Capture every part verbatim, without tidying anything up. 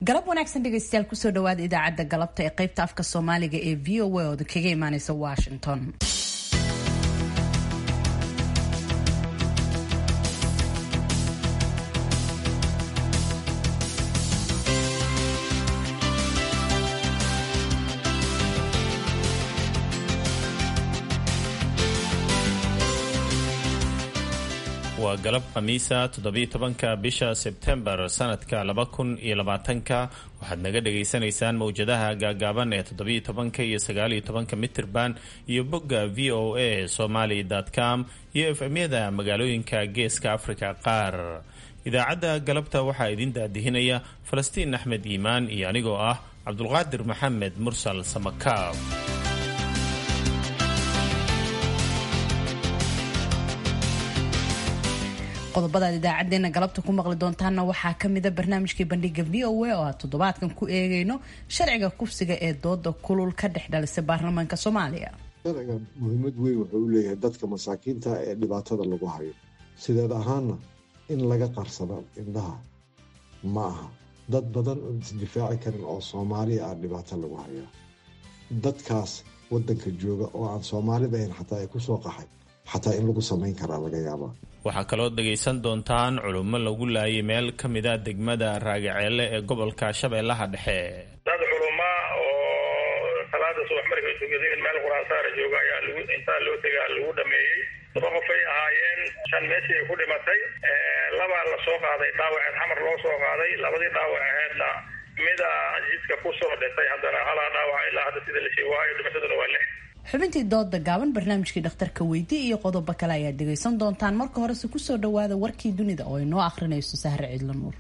galab wanaagsan dhegaystayaal kusoo dhawaada idaacadda galabta ee qaybta afka Soomaaliga ee V O A oo kaga imaanaysa Washington. waa galab khamiisa toddobiyo tobanka bisha Sebtembar sanadka laba kun iyo labaatanka waxaad naga dhageysanaysaan mawjadaha gaagaaban ee toddobiyo tobanka iyo sagaal iyo tobanka mitirban iyo bogga v o a somali dot com iyo F M-yada magaalooyinka geeska Afrika qaar. idaacadda galabta waxaa idin daadihinaya Falastiin Axmed Iimaan iyo anigoo ah Cabdulqaadir Maxamed Mursal Samakaab. qodobada idaacadeena galabta ku maqli doontaana waxaa kamida barnaamijkii bandhiga V O A oo toddobaadkan ku eegayno sharciga kufsiga ee dooda kulul ka dhex dhalisay baarlamaanka Soomaaliya. sharciga muhiimad weyn wuxuu u leeyahay dadka masaakiinta ee dhibaatada lagu hayo sideed ahaana in laga qarsado indhaha ma aha dad badan oo isdifaaci karin oo Soomaaliya ah dhibaato lagu hayo dadkaas wadanka jooga oo aan Soomaalida ahayn xataa ay ku soo qaxay xataa in lagu samayn karaa laga yaabaa. waxaa kaloo dhagaysan doontaan culummo lagu laayay meel ka mid ah degmada Raagaceelle ee gobolka Shabeellaha Dhexe. dad culummo oo salaada subax markay tukadeen meel quraansaar jooga ayaa lagu intaa loo tagaa lagu dhameeyay laba qof ay ahaayeen shan meeshii ku dhimatay laba la soo qaaday dhaawac xamar loo soo qaaday labadii dhaawac ahaydna mida jidka ku soo dhintay haddana hala dhaawac ilaa hadda sida la sheegay dhimataduna waa lix. xubintii dooda gaaban barnaamijkii dhakhtarka weydii iyo qodobo kale ayaad dhegaysan doontaan. marka horese kusoo dhawaada warkii dunida oo inoo akhrinayso Sahre Ciidla Nuur.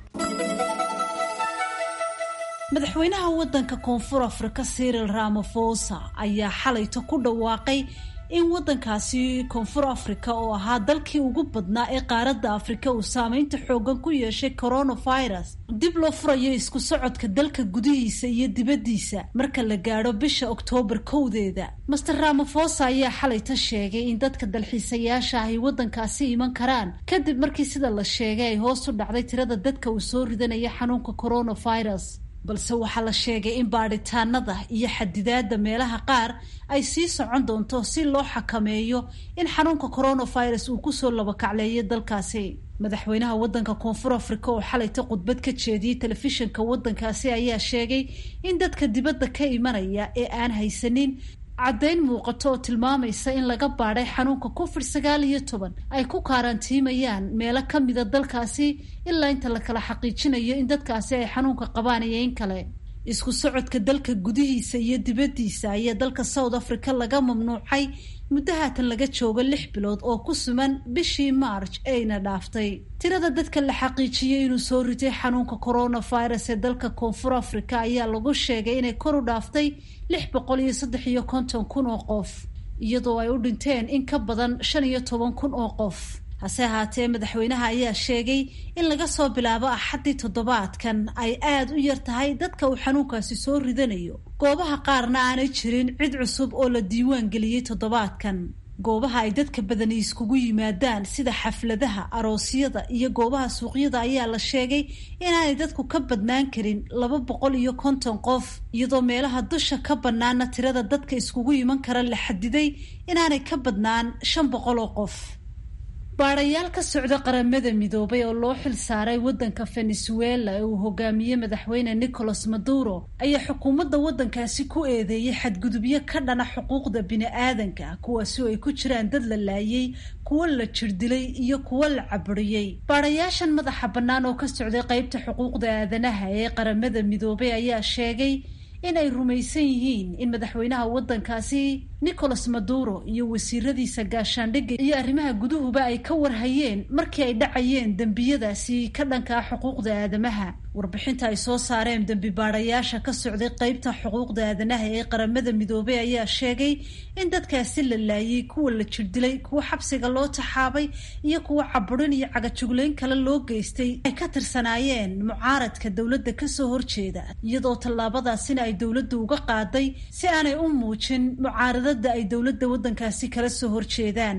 madaxweynaha wadanka Koonfur Afrika Cyril Ramaphosa ayaa xalayto ku dhawaaqay in wadankaasi Koonfur Afrika oo ahaa dalkii ugu badnaa ee qaaradda Afrika uu saameynta xoogan ku yeeshay coronavirus dib loo furayo isku socodka dalka gudihiisa iyo dibaddiisa marka la gaadho bisha Oktoobar kowdeeda. Mister Ramaphosa ayaa xalayta sheegay in dadka dalxiisayaasha ay wadankaasi iman karaan kadib markii sida la sheegay ay hoos u dhacday tirada dadka uu soo ridanaya xanuunka coronavirus. balse waxaa la sheegay in baadhitaanada iyo xadidaada meelaha qaar ay sii socon doonto si loo xakameeyo in xanuunka coronavirus uu kusoo labakacleeyo dalkaasi. madaxweynaha wadanka Koonfur Afrika oo xalayta khudbad ka jeediyay telefishinka wadankaasi ayaa sheegay in dadka dibadda ka imanaya ee aan haysanin caddayn muuqato oo tilmaamaysa in laga baadhay xanuunka covid sagaal iyo toban ay ku karantiimayaan meelo ka mida dalkaasi ilaa inta la kala xaqiijinayo in dadkaasi ay xanuunka qabaan iyo in kale. isku socodka dalka gudihiisa iyo dibaddiisa ayaa dalka South Africa laga mamnuucay muddo haatan laga joogo lix bilood oo ku suman bishii March ayna dhaaftay. tirada dadka la xaqiijiyay inuu soo ritay xanuunka coronavirus ee dalka Koonfur Afrika ayaa lagu sheegay inay kor u dhaaftay lix boqol iyo saddex iyo konton kun oo qof iyadoo ay u dhinteen in ka badan shan iyo toban kun oo qof. hase ahaatee madaxweynaha ayaa sheegay in laga soo bilaabo axaddii toddobaadkan ay aad u yar tahay dadka uu xanuunkaasi soo ridanayo goobaha qaarna aanay jirin cid cusub oo la diiwaan geliyey toddobaadkan. goobaha ay dadka badani iskugu yimaadaan sida xafladaha aroosyada iyo goobaha suuqyada ayaa la sheegay inaanay dadku ka badnaan karin laba boqol iyo konton qof iyadoo meelaha dusha ka bannaana tirada dadka iskugu iman kara la xadiday inaanay ka badnaan shan boqol oo qof. baadhayaal ka socda qaramada midoobay oo loo xil saaray wadanka Venezuela ee uu hogaamiyey madaxweyne Nicolas Maduro ayaa xukuumadda wadankaasi ku eedeeyay xadgudubyo ka dhana xuquuqda bini'aadanka kuwaasi oo ay ku jiraan dad la laayay kuwa la jirdilay iyo kuwa la caburiyey. baadhayaashan madaxa bannaan oo ka socday qaybta xuquuqda aadanaha ee qaramada midoobay ayaa sheegay in ay rumaysan yihiin in madaxweynaha wadankaasi Nicolas Maduro iyo wasiiradiisa gaashaandhigga iyo arrimaha guduhuba ay ka warhayeen markii ay dhacayeen dembiyadaasi ka dhanka xuquuqda aadamaha. warbixinta ay soo saareen dembi baadhayaasha ka socday qaybta xuquuqda aadanaha ee qaramada midoobay ayaa sheegay in dadkaasi la laayay, kuwa la jirdilay, kuwa xabsiga loo taxaabay iyo kuwa caburin iyo cagajuglayn kale loo geystay ay ka tirsanaayeen mucaaradka dowladda kasoo horjeeda, iyadoo tallaabadaasina ay dowladdu uga qaaday si aanay u muujin mucaaradada ay dowladda wadankaasi kala soo horjeedaan.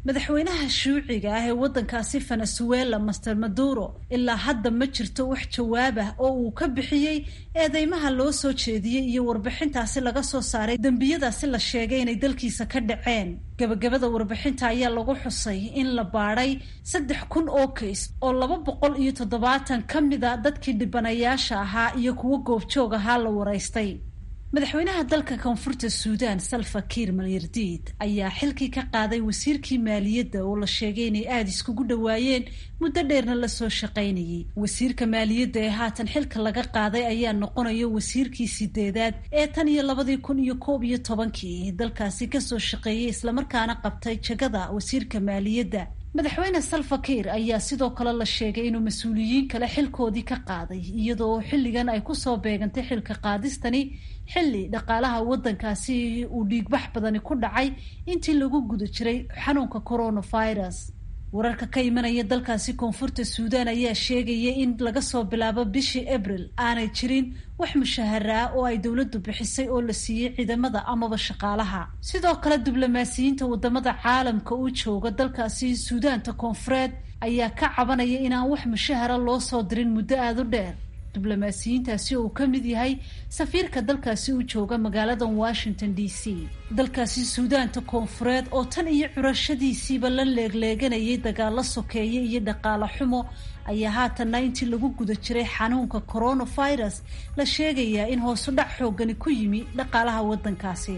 madaxweynaha shuuciga ah ee waddankaasi Venezuela Master Maduro ilaa hadda ma jirto wax jawaab ah oo uu ka bixiyey eedeymaha loo soo jeediyey iyo warbixintaasi laga soo saaray dambiyadaasi la sheegay inay dalkiisa ka dhaceen. gabagabada warbixinta ayaa lagu xusay in la baadhay saddex kun oo kays oo laba boqol iyo toddobaatan ka mid a dadkii dhibanayaasha ahaa iyo kuwo goobjoog ahaa la waraystay. madaxweynaha dalka koonfurta Suudaan Salva Kiir Mayardid ayaa xilkii ka qaaday wasiirkii maaliyadda oo la sheegay inay aad iskugu dhawaayeen muddo dheerna la soo shaqaynayay. wasiirka maaliyadda ee haatan xilka laga qaaday ayaa noqonaya wasiirkii sideedaad ee tan iyo labadii kun iyo koob iyo tobankii dalkaasi kasoo shaqeeyay islamarkaana qabtay jagada wasiirka maaliyadda. madaxweyne Salva Kiir ayaa sidoo kale la sheegay inuu mas-uuliyiin kale xilkoodii ka qaaday iyadoo xilligan ay kusoo beegantay xilka qaadistani xilli dhaqaalaha waddankaasi uu dhiigbax badani ku dhacay intii lagu guda jiray xanuunka coronavirus. wararka ka imanaya dalkaasi koonfurta Suudaan ayaa sheegaya in laga soo bilaabo bishii Abriil aanay jirin wax mushahara ah oo ay dowladdu bixisay oo la siiyey ciidamada amaba shaqaalaha. sidoo kale diblomaasiyiinta wadamada caalamka u jooga dalkaasi Suudaanta koonfureed ayaa ka cabanaya inaan wax mushahara loo soo dirin muddo aad u dheer. diblomaasiyiintaasi oo ka mid yahay safiirka dalkaasi u jooga magaalada Washington D C. dalkaasi Suudaanta koonfureed oo tan iyo curashadiisiiba la leegleeganayay dagaalo sokeeye iyo dhaqaale xumo ayaa haatan intii lagu guda jiray xanuunka coronavirus la sheegayaa in hoos u dhac xoogani ku yimi dhaqaalaha waddankaasi.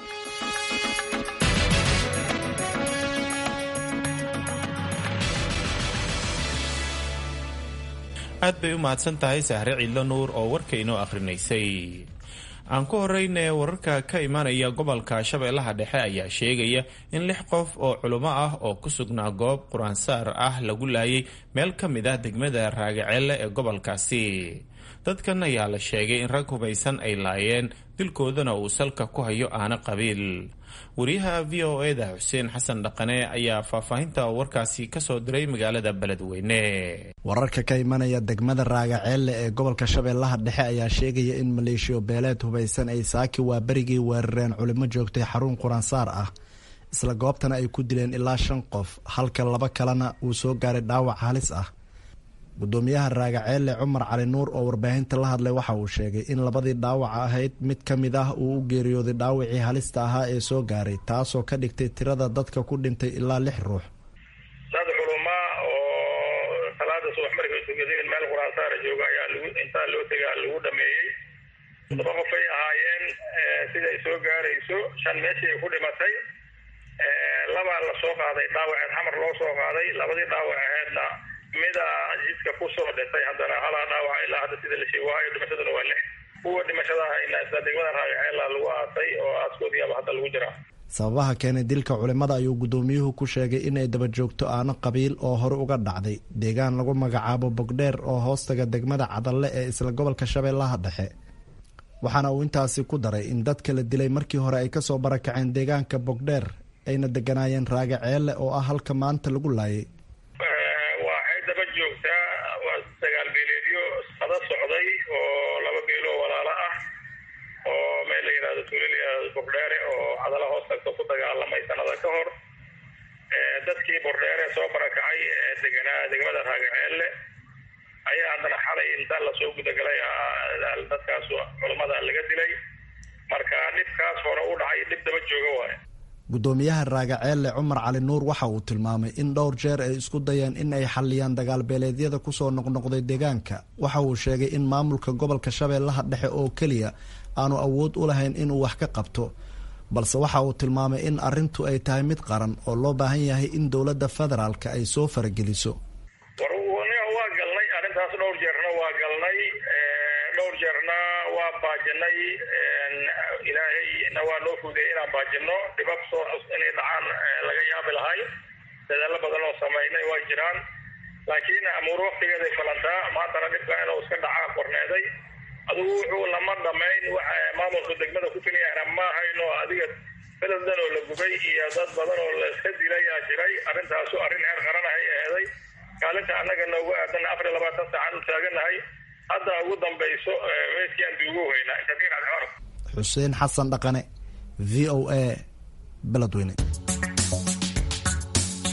aad bay u mahadsan tahay Sahre Ciidlo Nuur oo warka inoo akhrinaysay. aan ku horeyne wararka ka imanaya gobolka Shabeellaha Dhexe ayaa sheegaya in lix qof oo culimo ah oo ku sugnaa goob quraansaar ah lagu laayay meel ka mid ah degmada Raagaceelle ee gobolkaasi. dadkan ayaa la sheegay in rag hubaysan ay laayeen dilkoodana uu salka ku hayo aana qabiil. wariyaha V O A da Xuseen Xasan Dhaqane ayaa faahfaahinta warkaasi ka soo diray magaalada Beledweyne. wararka ka imanaya degmada Raagaceelle ee gobolka Shabeellaha Dhexe ayaa sheegaya in maleeshiyo beeleed hubaysan ay saaki waa berigii weerareen culimo joogtay xarun quraansaar ah isla goobtana ay ku dileen ilaa shan qof halka laba kalena uu soo gaaray dhaawac halis ah. gudoomiyaha Raagaceelle Cumar Cali Nuur oo warbaahinta la hadlay waxa uu sheegay in labadii dhaawac ahayd mid ka mid ah uu u geeriyooday dhaawacii halista ahaa ee soo gaaray taasoo ka dhigtay tirada dadka ku dhintay ilaa lix ruux. dad culimo oo salaada subax markay tukadeen meel quraansaar jooga ayaa lagu inta loo tagaa lagu dhameeyay. laba qof ay ahaayeen sida ay soo gaarayso shan meeshii ku dhimatay laba la soo qaaday dhaawac xamar loo soo qaaday labadii dhaawac ahaydna mida jidka ku soo dhintay haddana hala dhaawac ilaa hadda sida la sheegay dhimashaduna waa lix. kuwa dhimashada ahayna isla degmada Raagaceelle lagu aasay oo aaskoodii aba hadda lagu jiraa. sababaha keenay dilka culimada ayuu gudoomiyuhu ku sheegay inay daba joogto aano qabiil oo hore uga dhacday deegaan lagu magacaabo Bogdheer oo hoostaga degmada Cadalle ee isla gobolka Shabeellaha Dhexe. waxaana uu intaasi ku daray in dadka la dilay markii hore ay kasoo barakaceen deegaanka Bogdheer ayna deganaayeen Raagaceelle oo ah halka maanta lagu laayay. dagaal beeleedyo sada socday oo laba beelo walaalo ah oo meel la yiraahdo tuulada Bogdheer oo Cadalle hoosta ku dagaalamay sanada ka hor. dadkii Bogdheer soo barakacay deegaanada degmada Raagaceelle ayaa hadana xalay inta la soo gudagalay dadkaas culimada laga dilay. marka dhibkaas hore u dhacay dib daba jooga waay. gudoomiyaha Raagaceelle Cumar Cali Nuur waxa uu tilmaamay in dhowr jeer ay isku dayeen in ay xaliyaan dagaal beeleedyada ku soo noqnoqday deegaanka. waxa uu sheegay in maamulka gobolka Shabeellaha Dhexe oo kaliya aanu awood u lahayn inuu wax ka qabto, balse waxa uu tilmaamay in arrintu ay tahay mid qaran oo loo baahan yahay in dowladda federaalka ay soo farageliso. waa galnay arrintaas dhowr jeerna waa galnay dhowr jeerna waa baajinay ilaahay nawaa loo fududeeyay inaan baajino dhibab soo inay dhacaan laga yaabi lahay. dadaalo badan oo sameynay waa jiraan laakiin amuur waqtigeeda ay falantaa maantana dhibka inuu iska dhacaa qorneeday. adigu wuxuu lama dhamayn waxa maamulka degmada ku filayana ma hayno adiga beladan oo la gubay iyo dad badan oo la iska dilay ayaa jiray. arrintaasu arrin heer qaran ah ay ahaday kaalinta annaga noogu aadan afar iyo labaatan saacan u taaganahay hadda ugu dambayso meeshaan duugu weyna kabiir adxar. Xuseen Xasan Dhaqane V O A Beledweyne.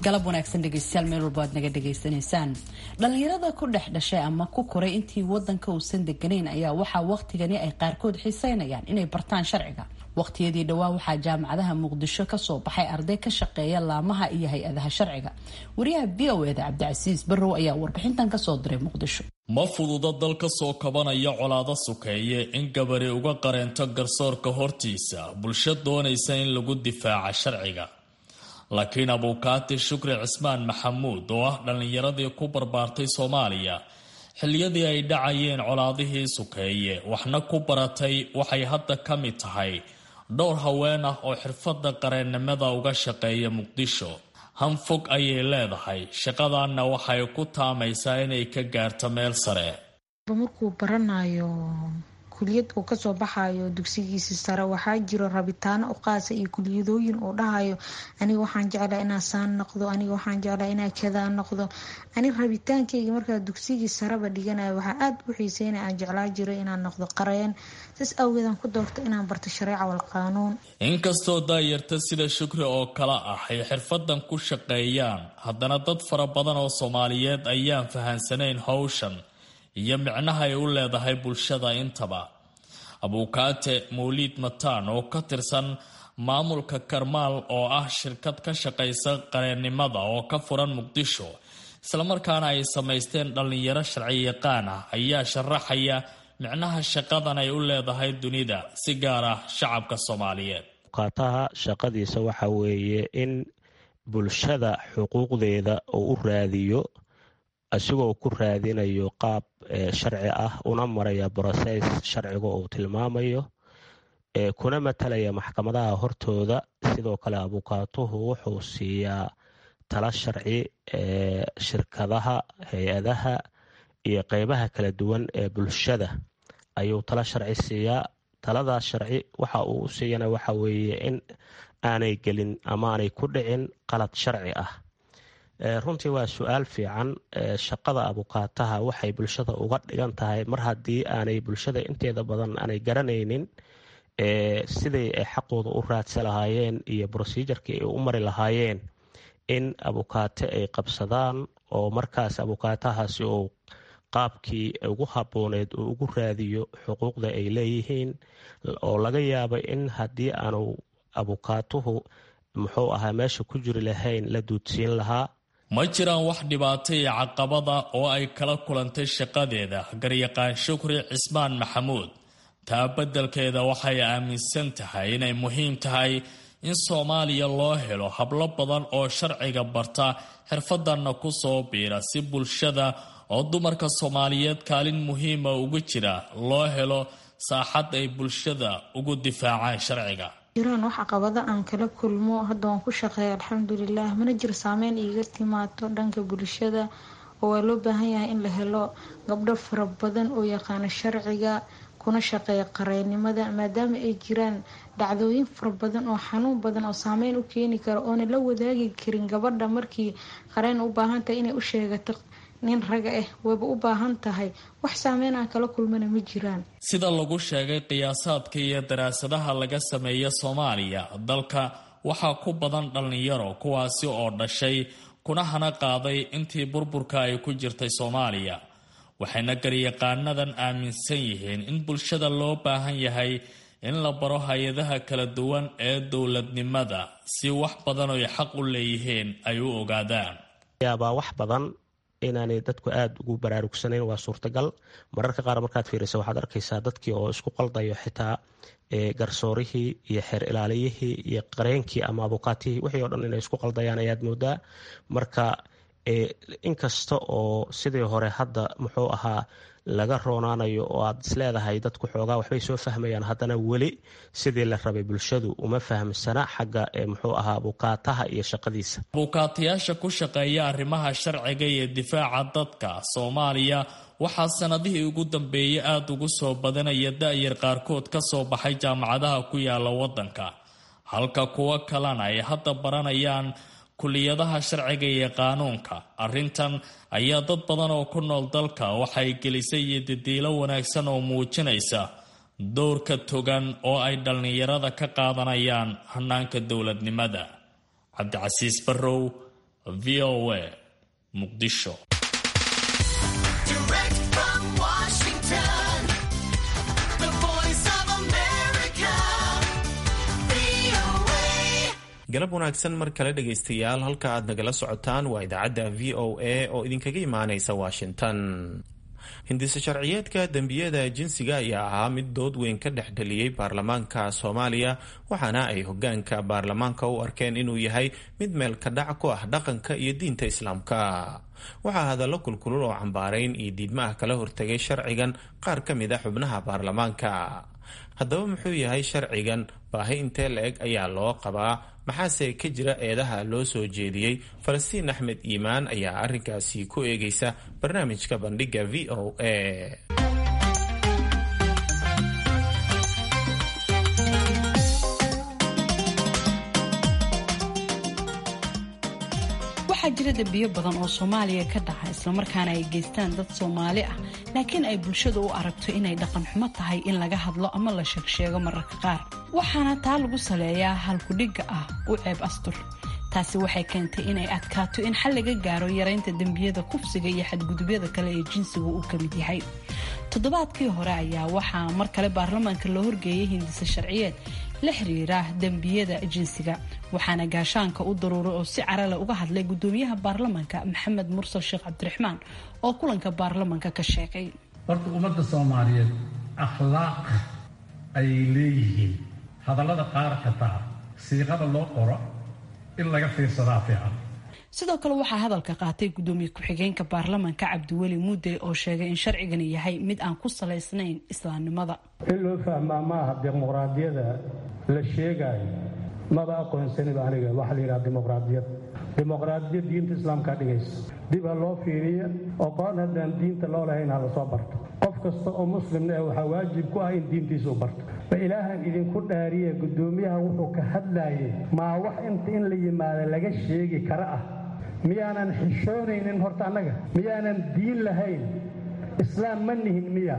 galab wanaagsan dhegeystayaal meel walba aad naga dhegaysanaysaan. Dhalinyarada ku dhex dhashay ama ku koray intii wadanka uusan deganayn ayaa waxaa waqtigani ay qaarkood xiiseynayaan inay bartaan sharciga. Waqtiyadii dhawaa waxaa jaamacadaha Muqdisho ka soo baxay arday ka shaqeeya laamaha iyo hay-adaha sharciga. Wariyaha V O A da Cabdicasiis Barrow ayaa warbixintan ka soo diray Muqdisho. ma fududa dalka soo kabanaya colaado sukeeye in gabari uga qareento garsoorka hortiisa bulsho doonaysa in lagu difaaca sharciga. laakiin abukaati Shukri Cismaan Maxamuud oo ah dhalinyaradii ku barbaartay Soomaaliya xilliyadii ay dhacayeen colaadihii sukeeye waxna ku baratay waxay hadda ka mid tahay dhowr haween ah oo xirfadda qareennimada uga shaqeeya Muqdisho. hanfog ayay leedahay shaqadanna waxay ku taamaysaa inay ka gaarto meel sare. markuu baranayo kuliyad uu ka soo baxayo dugsigiisa sare waxaa jiro rabitaano u qaas iyo kuliyadooyin oo dhahayo aniga waxaan jeclaa inaan saan noqdo aniga waxaan jeclaa inaan kada noqdo ani rabitaankayga markaa dugsigiisa sareba dhiganayo waxaa aad u xiiseynaa aan jeclaa jiro inaan noqdo qareen sis awgeedan ku doorto inaan barto shareeca wal qaanuun. inkastoo daayarta sida Shukri oo kala ah ay xirfadan ku shaqeeyaan haddana dad fara badan oo Soomaaliyeed ayaan fahansanayn hawshan iyo micnaha ay u leedahay bulshada intaba. abukaate Mawlid Mataan oo ka tirsan maamulka Karmaal oo ah shirkad ka shaqeysa qareennimada oo ka furan Muqdisho isla markaana ay sameysteen dhalinyaro sharci yaqaan ah ayaa sharaxaya micnaha shaqadan ay u leedahay dunida si gaar ah shacabka Soomaaliyeed. abukaataha shaqadiisa waxa weeye in bulshada xuquuqdeeda uu u raadiyo asigoo ku raadinayo qaab sharci ah una maraya process sharciga uu tilmaamayo kuna matalaya maxkamadaha hortooda. sidoo kale abukaatuhu wuxuu siiyaa tala sharci shirkadaha hay-adaha iyo qeybaha kala duwan ee bulshada ayuu tala sharci siiyaa. taladaas sharci waxa uu u siiyana waxa weeye in aanay gelin ama aanay ku dhicin qalad sharci ah. runtii waa su-aal fiican. shaqada abukaataha waxay bulshada uga dhigan tahay mar haddii aanay bulshada inteeda badan aanay garanaynin siday ay xaqooda u raadsa lahaayeen iyo procedurkii ay u mari lahaayeen in abukaate ay qabsadaan oo markaas abukaatahaasi uu qaabkii ugu habbooneed uu ugu raadiyo xuquuqda ay leeyihiin oo laga yaabo in haddii aanu abukaatuhu muxuu ahaa meesha ku jiri lahayn la duudsiin lahaa. ma jiraan wax dhibaato iyo caqabada oo ay kala kulantay shaqadeeda garyaqaan Shukri Cismaan Maxamuud. taa beddelkeeda waxay aaminsan tahay inay muhiim tahay in Soomaaliya loo helo hablo badan oo sharciga barta xirfadanna ku soo biira si bulshada oo dumarka Soomaaliyeed kaalin muhiima ugu jira loo helo saaxad ay bulshada ugu difaacaan sharciga. jiraan wax caqabado aan kala kulmo hadda waan ku shaqeeyaa alxamdulilah mana jiro saameyn iiga timaado dhanka bulshada oo waa loo baahan yahay in la helo gabdho fara badan oo yaqaana sharciga kuna shaqeeya qareennimada maadaama ay jiraan dhacdooyin fara badan oo xanuun badan oo saameyn u keeni kara oona la wadaagi karin gabadha markii qareen u baahan tahay inay u sheegato nin raga ah wayba u baahan tahay wax saameyn aan kala kulmana ma jiraan. sida lagu sheegay qiyaasaadka iyo daraasadaha laga sameeya Soomaaliya dalka waxaa ku badan dhalinyaro kuwaasi oo dhashay kuna hana qaaday intii burburka ay ku jirtay Soomaaliya. waxayna garyaqaanadan aaminsan yihiin in bulshada loo baahan yahay in la baro hay-adaha kala duwan ee dowladnimada si wax badan oo ay xaq u leeyihiin ay u ogaadaan. yaabaa wax badan inaanay dadku aada ugu baraarugsanayn waa suurtagal. mararka qaar markaad fiiriso waxaad arkaysaa dadkii oo isku qaldayo xitaa garsoorihii iyo xeer ilaaliyihii iyo qareenkii ama abukaatihii wixii oo dhan inay isku qaldayaan ayaad moodaa. marka inkasta oo sidii hore hadda muxuu ahaa laga roonaanayo oo aad isleedahay dadku xoogaa waxbay soo fahmayaan haddana weli sidii la rabay bulshadu uma fahamsana xagga muxuu ahaa abukaataha iyo shaqadiisa. abukaatayaasha ku shaqeeya arrimaha sharciga iyo difaaca dadka Soomaaliya waxaa sanadihii ugu dambeeyay aada ugu soo badanaya da-yar qaarkood ka soo baxay jaamacadaha ku yaala wadanka halka kuwa kalena ay hadda baranayaan kuliyadaha sharciga iyo qaanuunka. arrintan ayaa dad badan oo ku nool dalka waxay gelisay iyo dadiilo wanaagsan oo muujinaysa doorka togan oo ay dhalinyarada ka qaadanayaan hanaanka dowladnimada. Cabdicasiis Barrow v o a muqdisho. galab wanaagsan mar kale dhegaystayaal, halka aad nagala socotaan waa idaacadda v o a oo idinkaga imaanaysa Washington. hindisa sharciyeedka dembiyada jinsiga ayaa ahaa mid dood weyn ka dhex dhaliyey baarlamaanka Soomaaliya, waxaana ay hogaanka baarlamaanka u arkeen inuu yahay mid meel ka dhac ku ah dhaqanka iyo diinta Islaamka. waxaa hadallo kulkulul oo cambaarayn iyo diidmo ah kala hortagay sharcigan qaar ka mid ah xubnaha baarlamaanka. haddaba muxuu yahay sharcigan? baahi intee la-eg ayaa loo qabaa? maxaase ka jira eedaha loo soo jeediyey? falastiin axmed iimaan ayaa arrinkaasi ku eegaysa barnaamijka bandhiga v o a. waxaa jira dembiyo badan oo Soomaaliya ka dhaca islamarkaana ay geystaan dad Soomaali ah, laakiin ay bulshadu u aragto inay dhaqan xumo tahay in laga hadlo ama la sheegsheego mararka qaar. waxaana taa lagu saleeyaa halkudhigga ah u ceeb astur. taasi waxay keentay inay adkaato in xal laga gaaro yaraynta dembiyada kufsiga iyo xadgudubyada kale ee jinsigu uu ka mid yahay. toddobaadkii hore ayaa waxaa mar kale baarlamaanka loo horgeeyay hindisa sharciyeed la xiriira dembiyada jinsiga, waxaana gaashaanka u daruuray oo si carale uga hadlay gudoomiyaha baarlamaanka Maxamed Mursal Sheekh Cabdiraxmaan oo kulanka baarlamaanka ka sheegay. horta ummadda Soomaaliyeed akhlaaq ay leeyihiin, hadallada qaar xitaa siiqada loo qoro in laga fiirsadaa fiican. sidoo kale waxaa hadalka qaatay gudoomiye ku-xigeenka baarlamaanka Cabdiweli Muude oo sheegay in sharcigani yahay mid aan ku salaysnayn islaamnimada. in loo fahmaa maaha dimuqraadiyada la sheegayo maba aqoonsaniba aniga waxa la yidhaha dimuqraadiyad. dimuqraadiyad diinta islaamka dhigaysa, dib ha loo fiiriya oo qoon haddaan diinta loo lahayn ha lasoo barto. qof kasta oo muslimna eh waxaa waajib ku ah in diintiisa u barto. ba ilaahan idinku dhaariye gudoomiyaha wuxuu ka hadlayay maa wax inta in la yimaado laga sheegi kara ah. miyaanan xishoonaynin horta annaga? miyaanan diin lahayn? islaam ma nihin miya?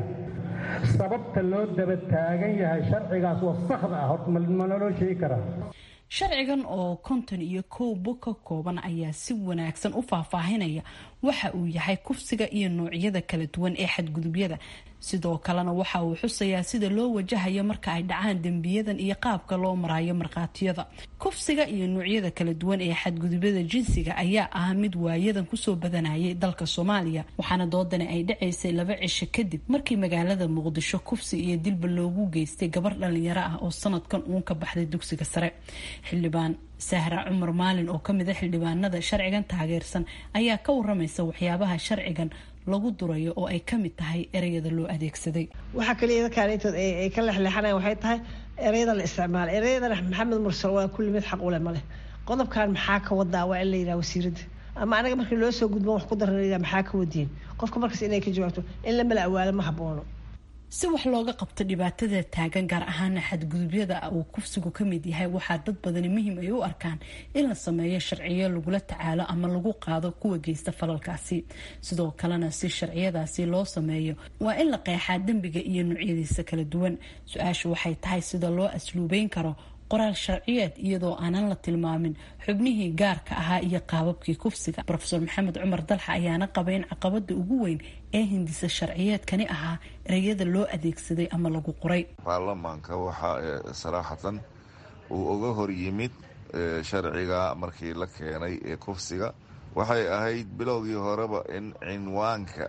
sababta loo daba taagan yahay sharcigaas wasakda ah horta ma naloo sheegi karaa? sharcigan oo konton iyo kow bog ka kooban ayaa si wanaagsan u faahfaahinaya waxa uu yahay kufsiga iyo noocyada kala duwan ee xadgudubyada. sidoo kalena waxa uu xusayaa sida loo wajahayo marka ay dhacaan dembiyadan iyo qaabka loo marayo markhaatiyada. kufsiga iyo noocyada kala duwan ee xadgudubyada jinsiga ayaa ah mid waayadan kusoo badanayay dalka Soomaaliya, waxaana doodani ay dhacaysay laba cisho kadib markii magaalada Muqdisho kufsi iyo dilba loogu geystay gabar dhalinyaro ah oo sanadkan uun ka baxday dugsiga sare. xildhibaan Sahra Cumar Maalin oo kamid ah xildhibaanada sharcigan taageersan ayaa ka waramaysa waxyaabaha sharcigan lagu durayo oo ay kamid tahay ereyada loo adeegsaday. waxa kaliya kaalintooda ay ka leexleexanayaan waxay tahay ereyada la isticmaal. ereyada Maxamed Mursal waa kulli mid xaq u leh male. qodobkan maxaa ka wadaa waa in la yiraahdo wasiirada ama anaga markii loo soo gudbo wax ku daranaya maxaa ka wadiin qofka markaas inay ka jawaabto in la mala awaalo ma haboono. si wax looga qabto dhibaatada taagan gaar ahaan xadgudubyada uu kufsigu ka mid yahay, waxaa dad badani muhiim ay u arkaan in la sameeyo sharciyo lagula tacaalo ama lagu qaado kuwa geysta falalkaasi. sidoo kalena si sharciyadaasi loo sameeyo waa in la qeexaa dembiga iyo noocyadiisa kala duwan. su-aashu waxay tahay sida loo asluubeyn karo qoraal sharciyeed iyadoo aanan la tilmaamin xubnihii gaarka ahaa iyo qaababkii kufsiga. Professor Maxamed Cumar Dalxa ayaana qabay in caqabada ugu weyn ee hindisa sharciyeedkani ahaa ereyada loo adeegsaday ama lagu qoray. baarlamaanka waxaa saraaxatan uu uga hor yimid sharciga markii la keenay ee kufsiga. waxay ahayd bilowgii horeba in cinwaanka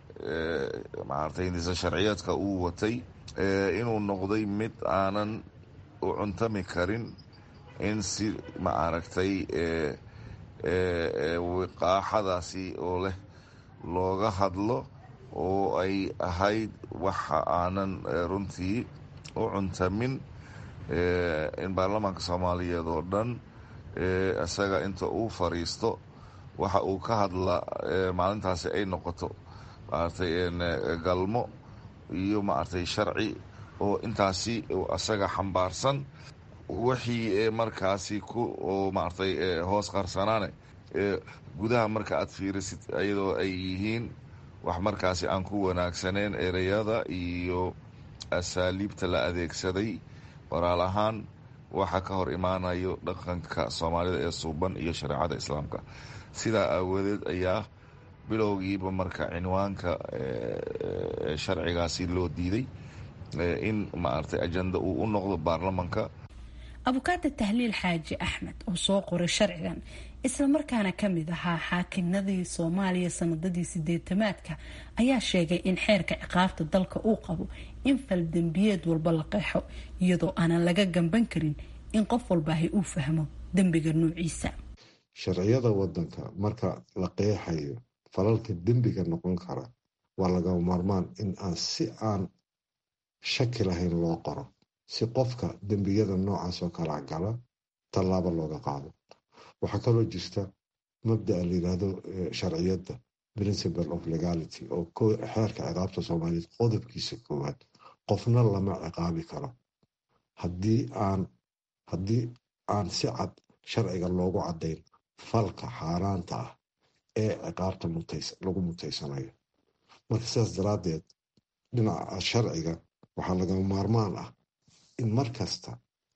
maaragtay hindisa sharciyeedka uu watay inuu noqday mid aanan u cuntami karin in si ma aragtay wiqaaxadaasi oo leh looga hadlo oo ay ahayd waxa aanan runtii u cuntamin in baarlamaanka Soomaaliyeed oo dhan isaga inta uu fariisto waxa uu ka hadla maalintaasi ay noqoto maaragtay galmo iyo maaragtay sharci oo intaasi asaga xambaarsan wixii markaasi ku oo maartay hoos qarsanaane gudaha marka aad fiirisid ayadoo ay yihiin wax markaasi aan ku wanaagsaneen ereyada iyo asaaliibta la adeegsaday waraal ahaan waxa ka hor imaanayo dhaqanka soomaalida ee suuban iyo shareecada islaamka. sidaa aawadeed ayaa bilowgiiba marka cinwaanka sharcigaasi loo diiday in maaragtay ajenda uu u noqdo baarlamanka. abukaata tahliil xaaji axmed oo soo qoray sharcigan islamarkaana kamid ahaa xaakinadii soomaaliya sanadadii sideetamaadka ayaa sheegay in xeerka ciqaabta dalka uu qabo in faldembiyeed walba la qeexo iyadoo aanan laga gamban karin in qof walbaahi uu fahmo dembiga nuuciisa. sharciyada wadanka marka la qeexayo falalka dembiga noqon kara waa lagama maarmaan in aan si aan shaki lahayn loo qoro si qofka dembiyada noocaas oo kala gala tallaabo looga qaado. waxaa kaloo jirta mabda'a la yidhaahdo sharciyadda principle of legality oo xeerka ciqaabta soomaaliyeed qodobkiisa koowaad qofna lama ciqaabi karo haddii aan haddii aan si cad sharciga loogu caddayn falka xaaraanta ah ee ciqaabta lagu mutaysanayo. marka sidaas daraaddeed dhinaca sharciga waxaa lagama maarmaan ah in mar kasta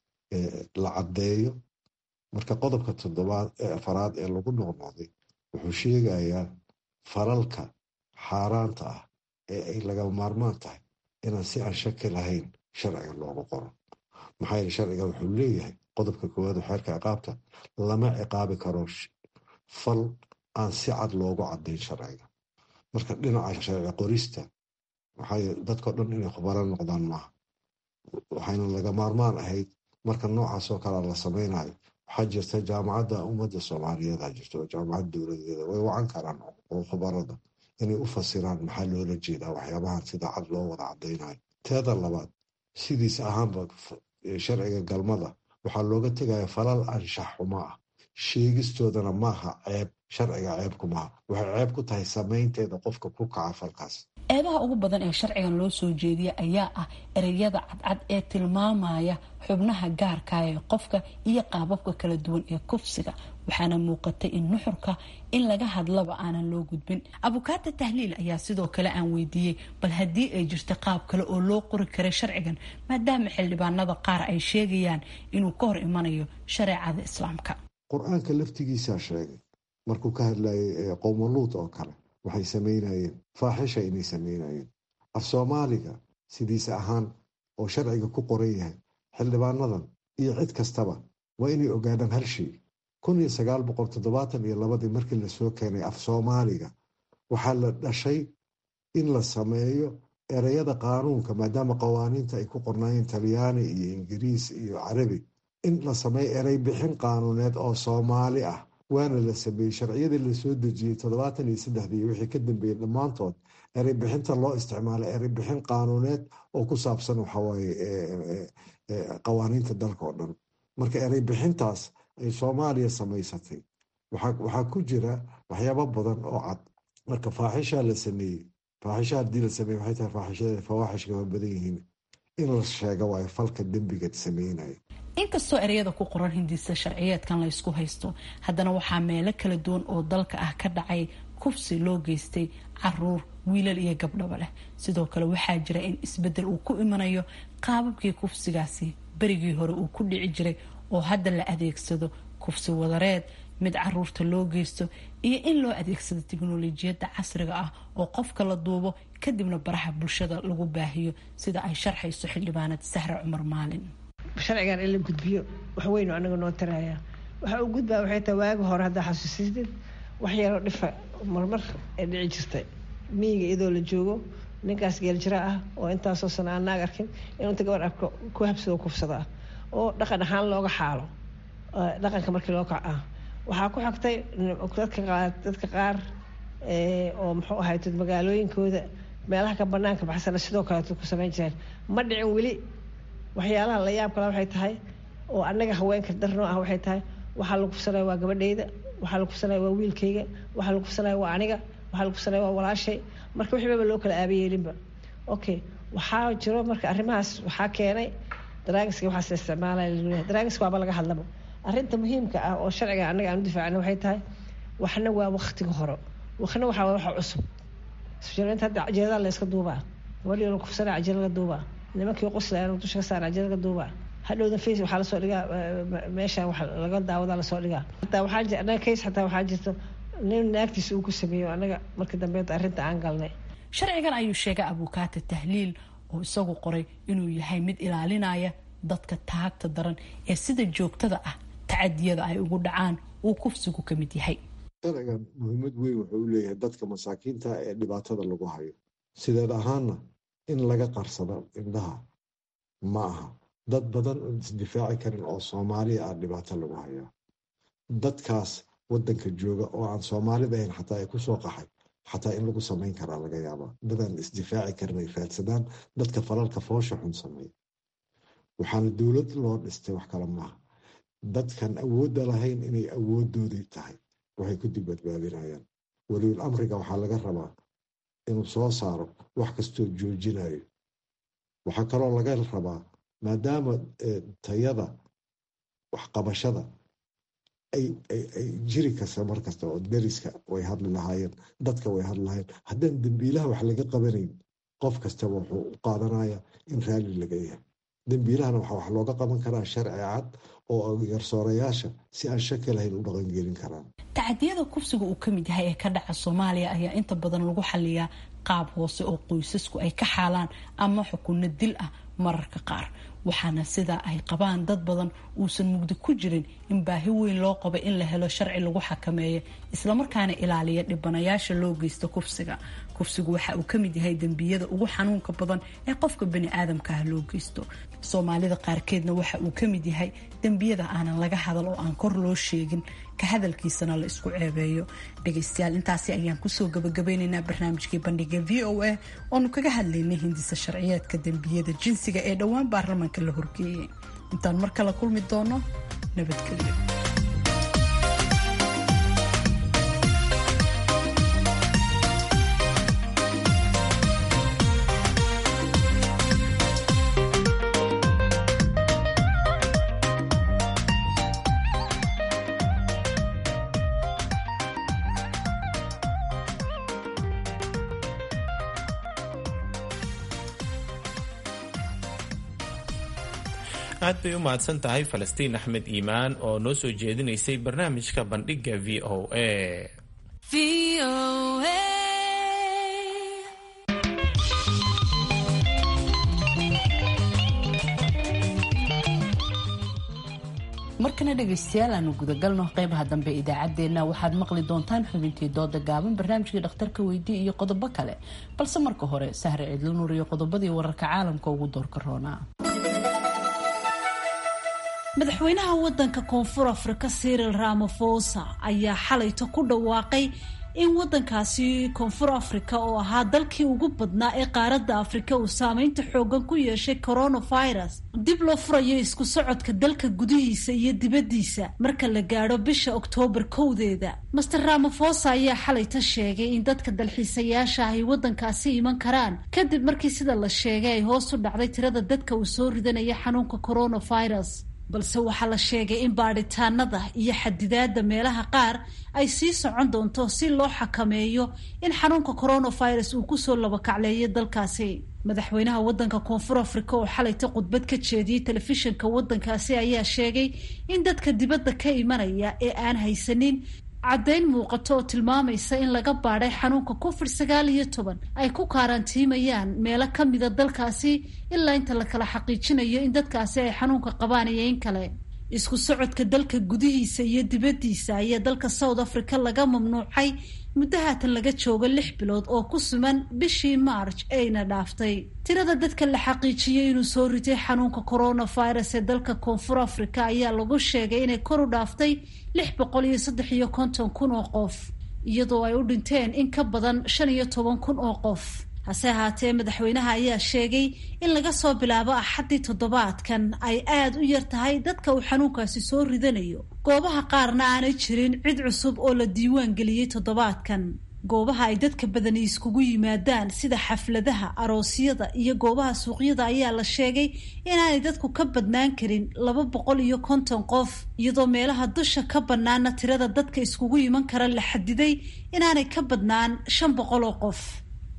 la caddeeyo. marka qodobka toddobaad ee afaraad ee lagu noqnoqday wuxuu sheegayaa falalka xaaraanta ah ee ay lagama maarmaan tahay inaan si aan shaki lahayn sharciga loogu qoro. maxaa yeele sharciga wuxuu leeyahay qodobka koowaad oo xeerka ciqaabta lama ciqaabi karo fal aan si cad loogu caddayn sharciga. marka dhinaca sharci qorista waxay dadkao dhan inay khubaro noqdaan maaha. waxayna laga maarmaan ahayd marka noocaas oo kale la samaynayo. waxaa jirta jaamacadda ummadda soomaaliyeed aa jirta oo jaamacad dowladeeda way wacan karaan oo khubarada inay u fasiraan maxaa loola jeedaa waxyaabahan sida cad loo wada caddaynayo. teeda labaad sidiis ahaanba sharciga galmada waxaa looga tegaya falal anshax xumo ah sheegistoodana maaha ceeb. sharciga ceebku maaha waxay ceeb ku tahay samaynteeda qofka ku kaca falkaas. eedaha ugu badan ee sharcigan loo soo jeediya ayaa ah ereyada cadcad ee tilmaamaya xubnaha gaarka ee qofka iyo qaababka kala duwan ee kufsiga waxaana muuqatay in nuxurka in laga hadlaba aanan loo gudbin. abukaata tahliil ayaa sidoo kale aan weydiiyey bal haddii ay jirto qaab kale oo loo qori karay sharcigan maadaama xildhibaanada qaar ay sheegayaan inuu ka hor imanayo shareecada islaamka. qur-aanka laftigiisaa sheegay markuu ka hadlayay qowmaluud oo kale waxay samaynayeen faaxisha inay samaynayeen. af soomaaliga sidiisa ahaan oo sharciga ku qoran yahay xildhibaanadan iyo cid kastaba waa inay ogaadaan hal shay. kun iyo sagaal boqol toddobaatan iyo labadii markii lasoo keenay af soomaaliga waxaa la dhashay in la sameeyo ereyada qaanuunka maadaama qawaaniinta ay ku qornaayeen talyaani iyo ingiriis iyo carabi in la sameeyo erey bixin qaanuuneed oo soomaali ah. waana la sameeyey sharciyadii lasoo dejiyey toddobaatan iyo saddexdii wixii ka dambeeyey dhammaantood erey bixinta loo isticmaalay erey bixin qaanuuneed oo ku saabsan waxawaaye qawaaniinta dalka oo dhan. marka erey bixintaas ay soomaaliya samaysatay waxaa ku jira waxyaabo badan oo cad. marka faaxishaa la sameeyey faaxisha haddii la sameeye waxay tahay faaxishada fawaaxishka waa badan yihiin in la sheego waayo falka dembiga sameynaya. inkastoo ereyada ku qoran hindiisa sharciyeedkan la ysku haysto haddana waxaa meelo kala duwan oo dalka ah ka dhacay kufsi loo geystay caruur wiilal iyo gabdhaba leh. sidoo kale waxaa jira in isbedel uu ku imanayo qaababkii kufsigaasi berigii hore uu ku dhici jiray oo hadda la adeegsado kufsi wadareed mid caruurta loo geysto iyo in loo adeegsado tiknolojiyadda casriga ah oo qofka la duubo kadibna baraha bulshada lagu baahiyo sida ay sharxayso xildhibaanad Sahra Cumar Maalin. sharcigan in la gudbiyo wax weyn oo anaga noo taraya waxa uu gudbaa waxay tahay waagi hore hadda xasuusisid wax yar oo dhifa marmar ee dhici jirtay miyiga iyadoo la joogo ninkaas geel jira ah oo intaasoo sano aan naag arkin inuu inta gabar arko ku habsado kufsada oo dhaqan ahaan looga xaalo dhaqanka markii loo kaca waxaa ku xigtay dadka qaar dadka qaar ee oo muxuu ahaay dad magaalooyinkooda meelaha ka banaanka baxsan sidoo kale ku sameyn jireen ma dhicin weli. waxyaalaha la yaab kale waxay tahay oo anaga haweenka darnoo ah waxay tahay waxaa lagu kufsanaya waa gabadhayda waxaa lagu kufsanaya waa wiilkayga waxaa lagu kufsanaya waa aniga waxaa lagu kufsanaya waa walaashay marka wixii loo kala aabayeelinba. okay waxaa jiro marka arrimahaas waxaa keenay daraagiska waxaas la isticmaalaya daraagiska waaba laga hadlaba. arrinta muhiimka ah oo sharciga anaga aan u difaacnay waxay tahay waxna waa waqtiga hore waxna waxaa waxa cusub. isfiirinta hadda cajeelada la iska duubaa wali la kufsanaya cajeelada duubaa nimankii qoslayaan dusha ka saar cajeelada duubaa hadhowda face waxaa lasoo dhigaa meeshaan wax laga daawada lasoo dhigaa hataa waxaa jira anaga case hataa waxaa jirto nin naagtiisa uu ku sameeyo anaga markii dambeed arrinta aan galnay. sharcigan ayuu sheegay abukaate tahliil oo isagu qoray inuu yahay mid ilaalinaya dadka taagta daran ee sida joogtada ah tacadiyada ay ugu dhacaan uu kufsigu ka mid yahay. sharcigan muhiimad weyn wuxuu u leeyahay dadka masaakiinta ee dhibaatada lagu hayo sideed ahaana in laga qarsado indhaha ma aha. dad badan oo isdifaaci karin oo soomaaliya ah dhibaato lagu hayaa. dadkaas wadanka jooga oo aan soomaalida ahayn xataa ay kusoo qaxay xataa in lagu samayn karaa laga yaabaa. dadaan isdifaaci karin ay faadsadaan dadka falalka foosha xun sameeya. waxaana dowlad loo dhistay wax kale maaha. dadkan awoodda lahayn inay awooddoodii tahay waxay ku dib badbaadinayaan. waliul amriga waxaa laga rabaa inuu soo saaro wax kastoo joojinayo. waxaa kaloo laga rabaa maadaama tayada waxqabashada ay jiri karsa mar kasta oo deriska way hadli lahaayeen dadka way hadli lahayen haddaan dembiilaha wax laga qabanayn qof kastaba wuxuu u qaadanaya in raalli laga yahay. dembiilahana waxaa wax looga qaban karaa sharci cad oo garsoorayaasha si aan shaki lahayn u dhaqangelin karaan. tacadiyada kufsiga uu ka mid yahay ee ka dhaca soomaaliya ayaa inta badan lagu xaliyaa qaab hoose oo qoysasku ay ka xaalaan ama xukunno dil ah mararka qaar. waxaana sidaa ay qabaan dad badan uusan mugdi ku jirin in baahi weyn loo qabo in la helo sharci lagu xakameeyo islamarkaana ilaaliya dhibanayaasha loo geysto kufsiga. kufsigu waxa uu ka mid yahay dembiyada ugu xanuunka badan ee qofka bani aadamka ah loo geysto. soomaalida qaarkeedna waxa uu ka mid yahay dembiyada aanan laga hadal oo aan kor loo sheegin ka hadalkiisana la isku ceebeeyo. dhegaystayaal intaasi ayaan kusoo gabagabeynaynaa barnaamijkii bandhiga v o a oonu kaga hadlaynay hindisa sharciyeedka dembiyada jinsiga ee dhowaan baarlamaanka la horgeeyey. intaan mar kale kulmi doono nabadgelyo. aad bay u mahadsan tahay falastiin axmed iimaan oo noo soo jeedinaysay barnaamijka bandhiga v o a. markana dhegaystayaal aanu gudagalno qeybaha dambe idaacaddeenna waxaad maqli doontaan xubintii dooda gaaban barnaamijkii dhakhtarka weydii iyo qodobo kale balse marka hore sahre ciidla nuur iyo qodobadii wararka caalamka ugu doorka roonaa. madaxweynaha wadanka koonfur afrika Cyril Ramaphosa ayaa xalayto ku dhawaaqay in wadankaasi koonfur afrika oo ahaa dalkii ugu badnaa ee qaaradda afrika uu saameynta xoogan ku yeeshay coronavirus dib loo furayo isku socodka dalka gudihiisa iyo dibaddiisa marka la gaadho bisha Oktoobar kowdeeda. Master Ramaphosa ayaa xalayto sheegay in dadka dalxiisayaasha ay wadankaasi iman karaan kadib markii sida la sheegay ay hoos u dhacday tirada dadka uu soo ridanaya xanuunka coronavirus. balse waxaa la sheegay in baadhitaanada iyo xadidaada meelaha qaar ay sii socon doonto si loo xakameeyo in xanuunka coronavirus uu kusoo labakacleeyo dalkaasi. madaxweynaha wadanka koonfur afrika oo xalayta khudbad ka jeediyey telefishinka wadankaasi ayaa sheegay in dadka dibadda ka imanaya ee aan haysanin caddayn muuqato oo tilmaamaysa in laga baadhay xanuunka covid sagaal iyo toban ay ku kaaraantiimayaan meelo ka mida dalkaasi ilaa inta la kala xaqiijinayo in dadkaasi ay xanuunka qabaan iyo in kale. isku socodka dalka gudihiisa iyo dibaddiisa ayaa dalka South Africa laga mamnuucay muddo haatan laga joogo lix bilood oo ku suman bishii March ayna dhaaftay. tirada dadka la xaqiijiyay inuu soo ritay xanuunka coronavirus ee dalka koonfur afrika ayaa lagu sheegay inay kor u dhaaftay lix boqol iyo saddex iyo konton kun oo qof iyadoo ay u dhinteen in ka badan shan iyo toban kun oo qof. hase ahaatee madaxweynaha ayaa sheegay in laga soo bilaabo axaddii toddobaadkan ay aad u yar tahay dadka uu xanuunkaasi soo ridanayo. goobaha qaarna aanay jirin cid cusub oo la diiwaan geliyey toddobaadkan. goobaha ay dadka badani iskugu yimaadaan sida xafladaha, aroosyada iyo goobaha suuqyada ayaa la sheegay inaanay dadku ka badnaan karin laba boqol iyo konton qof iyadoo meelaha dusha ka bannaana tirada dadka iskugu iman kara la xadiday inaanay ka badnaan shan boqol oo qof.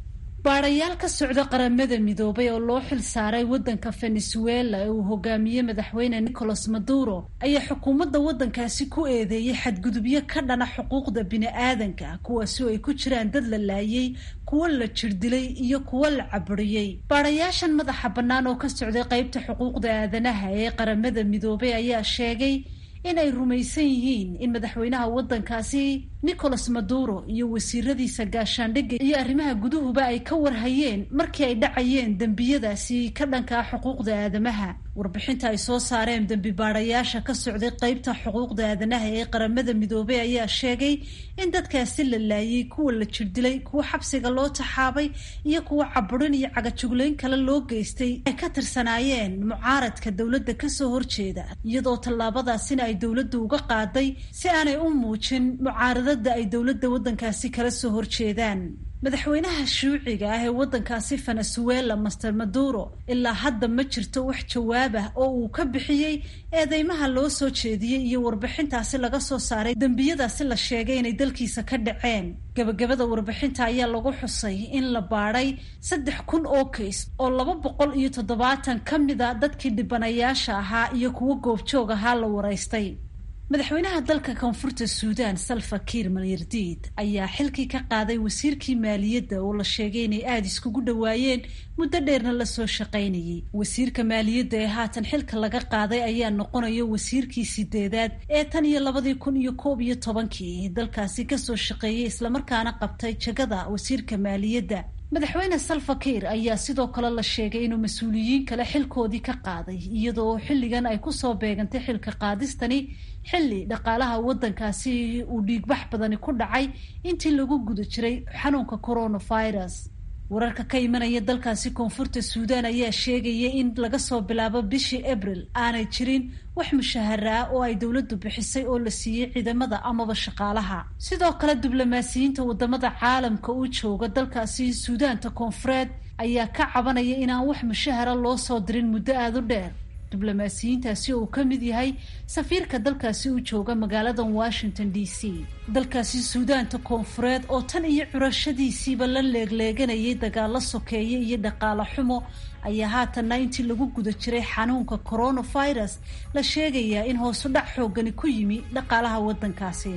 baadhayaal ka socda qaramada midoobay oo loo xil saaray waddanka venezuela ee uu hogaamiyey madaxweyne nicolas maduro ayaa xukuumadda waddankaasi ku eedeeyey xadgudubyo ka dhana xuquuqda bini-aadanka kuwaasi oo ay ku jiraan dad la laayay kuwo la jirdilay iyo kuwo la caburiyey. baadhayaashan madaxa bannaan oo ka socday qaybta xuquuqda aadanaha ee qaramada midoobay ayaa sheegay in ay rumaysan yihiin in madaxweynaha waddankaasi nicolas maduro iyo wasiiradiisa gaashaandhigga iyo arrimaha guduhuba ay ka warhayeen markii ay dhacayeen dembiyadaasi ka dhankaa xuquuqda aadamaha. warbixinta ay soo saareen dembi baadhayaasha ka socday qaybta xuquuqda aadanaha ee qaramada midoobay ayaa sheegay in dadkaasi la laayay, kuwa la jirdilay, kuwa xabsiga loo taxaabay iyo kuwa caburin iyo cagajuglayn kale loo geystay ay ka tirsanaayeen mucaaradka dowladda kasoo horjeeda, iyadoo tallaabadaasina ay dowladdu uga qaaday si aanay u muujin mucaaradada ay dowladda waddankaasi kala soo horjeedaan. madaxweynaha shuuciga ah ee waddankaasi venezuela master maduro ilaa hadda ma jirto wax jawaab ah oo uu ka bixiyey eedeymaha loo soo jeediyey iyo warbixintaasi laga soo saaray dembiyadaasi la sheegay inay dalkiisa ka dhaceen. gabagabada warbixinta ayaa lagu xusay in la baadhay saddex kun oo kays oo laba boqol iyo toddobaatan ka mida dadkii dhibanayaasha ahaa iyo kuwo goobjoog ahaa la waraystay. madaxweynaha dalka koonfurta suudaan salva kiir malyardiid ayaa xilkii ka qaaday wasiirkii maaliyadda oo la sheegay inay aada iskugu dhowaayeen muddo dheerna lasoo shaqaynayay. wasiirka maaliyadda ee haatan xilka laga qaaday ayaa noqonaya wasiirkii sideedaad ee tan iyo labadii kun iyo koob iyo tobankii dalkaasi kasoo shaqeeyay islamarkaana qabtay jagada wasiirka maaliyadda. madaxweyne salva kiir ayaa sidoo kale la sheegay inuu mas-uuliyiin kale xilkoodii ka qaaday, iyadoo xilligan ay kusoo beegantay xilka qaadistani xilli dhaqaalaha waddankaasi uu dhiigbax badani ku dhacay intii lagu guda jiray xanuunka coronavirus. wararka ka imanaya dalkaasi koonfurta suudaan ayaa sheegaya in laga soo bilaabo bishii abril aanay jirin wax mushahara ah oo ay dowladdu bixisay oo la siiyey ciidamada amaba shaqaalaha. sidoo kale diblomaasiyiinta wadamada caalamka u jooga dalkaasi suudaanta koonfureed ayaa ka cabanaya inaan wax mushahara loo soo dirin muddo aada u dheer. diblomaasiyiintaasi oo uu ka mid yahay safiirka dalkaasi u jooga magaaladan washington d c. dalkaasi suudaanta koonfureed oo tan iyo curashadiisiiba la leegleeganayay dagaalo sokeeye iyo dhaqaale xumo ayaa haatanna intii lagu guda jiray xanuunka coronavirus la sheegayaa in hoosu dhac xoogani ku yimi dhaqaalaha waddankaasi.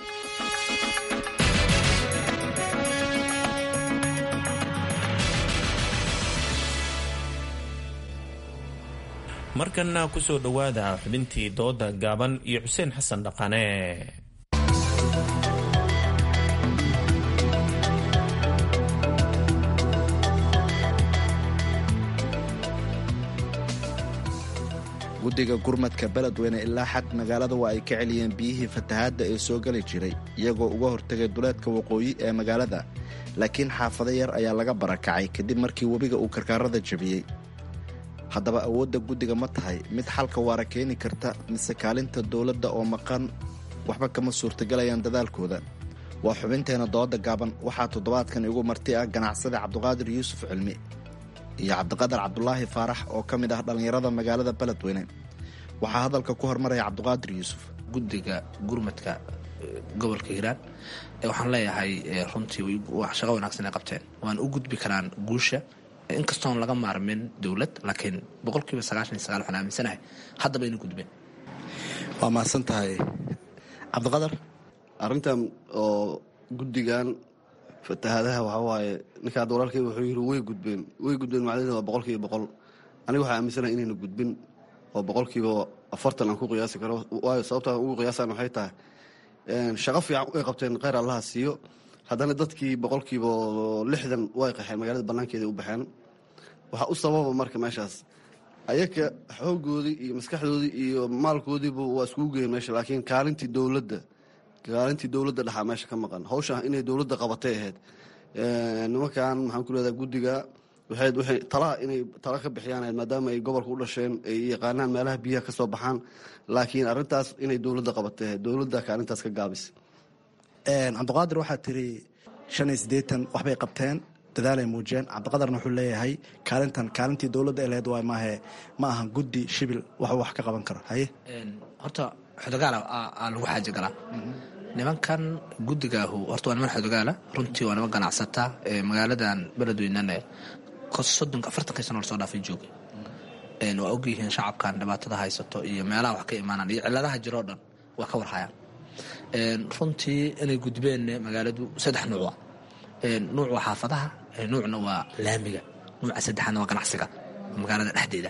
markanna ku soo dhowaada xubintii dooda gaaban iyo xuseen xasan dhaqane. guddiga gurmadka beledweyne ilaa xad magaalada waa ay ka celiyeen biyihii fatahaadda ee soo geli jiray iyagoo uga hortegay duleedka waqooyi ee magaalada, laakiin xaafado yar ayaa laga barakacay kadib markii webiga uu karkaarada jabiyey. haddaba awoodda guddiga ma tahay mid xalka waara keeni karta mise kaalinta dowladda oo maqan waxba kama suurtagelayaan dadaalkooda? waa xubinteena dooda gaaban. waxaa toddobaadkan igu marti ah ganacsade cabdiqaadir yuusuf cilmi iyo cabdiqadar cabdulaahi faarax oo ka mid ah dhallinyarada magaalada beledweyne. waxaa hadalka ku hormaraya cabdiqaadir yuusuf. guddiga gurmadka gobolka hiiraan waxaan leeyahay runtii shaqo wanaagsan ay qabteen, waan u gudbi karaan guusha inkastoon laga maarmin dowlad, laakiin boqolkiiba sagaashan iyo sagaal waxaan aaminsanahay haddaba ina gudbeen. waa mahadsan tahay cabdiqadar. arrintan oo guddigan fatahaadaha waxaa waaye ninka hadda walaalkay wuxuu yiri way gudbeen way gudbeen macnaheedu waa boqolkiiba boqol. aniga waxaa aaminsanahay inayna gudbin oo boqolkiiba afartan aan ku qiyaasi karo. waayo sababta ugu qiyaasaan waxay tahay shaqo fiican ay qabteen, kheyr allaha siiyo. haddana dadkii boqolkiiba lixdan way qaxeen, magaalada bannaankeeda u baxeen. waxaa u sababa marka meeshaas ayaga xoogoodii iyo maskaxdoodii iyo maalkoodiiba waa iskugu geyen meesha, laakiin kaalintii dowladda kaalintii dowladda dhaxaa meesha ka maqan. hawsha inay dowladda qabatay ahayd. nimankan maxaan ku leedahay guddiga waxay talaha inay tala ka bixiyaan maadaama ay gobolka u dhasheen, ay yaqaanaan meelaha biyaha ka soo baxaan, laakiin arrintaas inay dowladda qabatay ahayd. dowladda kaalintaas ka gaabis. cabdiqaadir waxaa tiri shan iyo siddeetan waxbay qabteen, dadaalay muujiyeen. cabdiqadarna wuxuu leeyahay kaalintan kaalintii dowladda ee lahayd waay maahe ma ahan guddi shibil wax wax ka qaban karo. haye horta xodagaala aa lagu xaaji galaa nimankan guddigaahu horta waa niman xodogaala runtii waa niman ganacsata magaaladan beledweynana soddonka afartanka sano lasoo dhaafay joogay waa ogyihiin shacabkan dhibaatada haysato iyo meelaha wax ka imaanaan iyo ciladaha jiroo dhan waa ka warhayaan runtii inay gudbeen magaaladu saddex nuuc nuuc waa xaafadaha nuucna waa laamiga nuuca saddexaadna waa ganacsiga magaalada dhexdeeda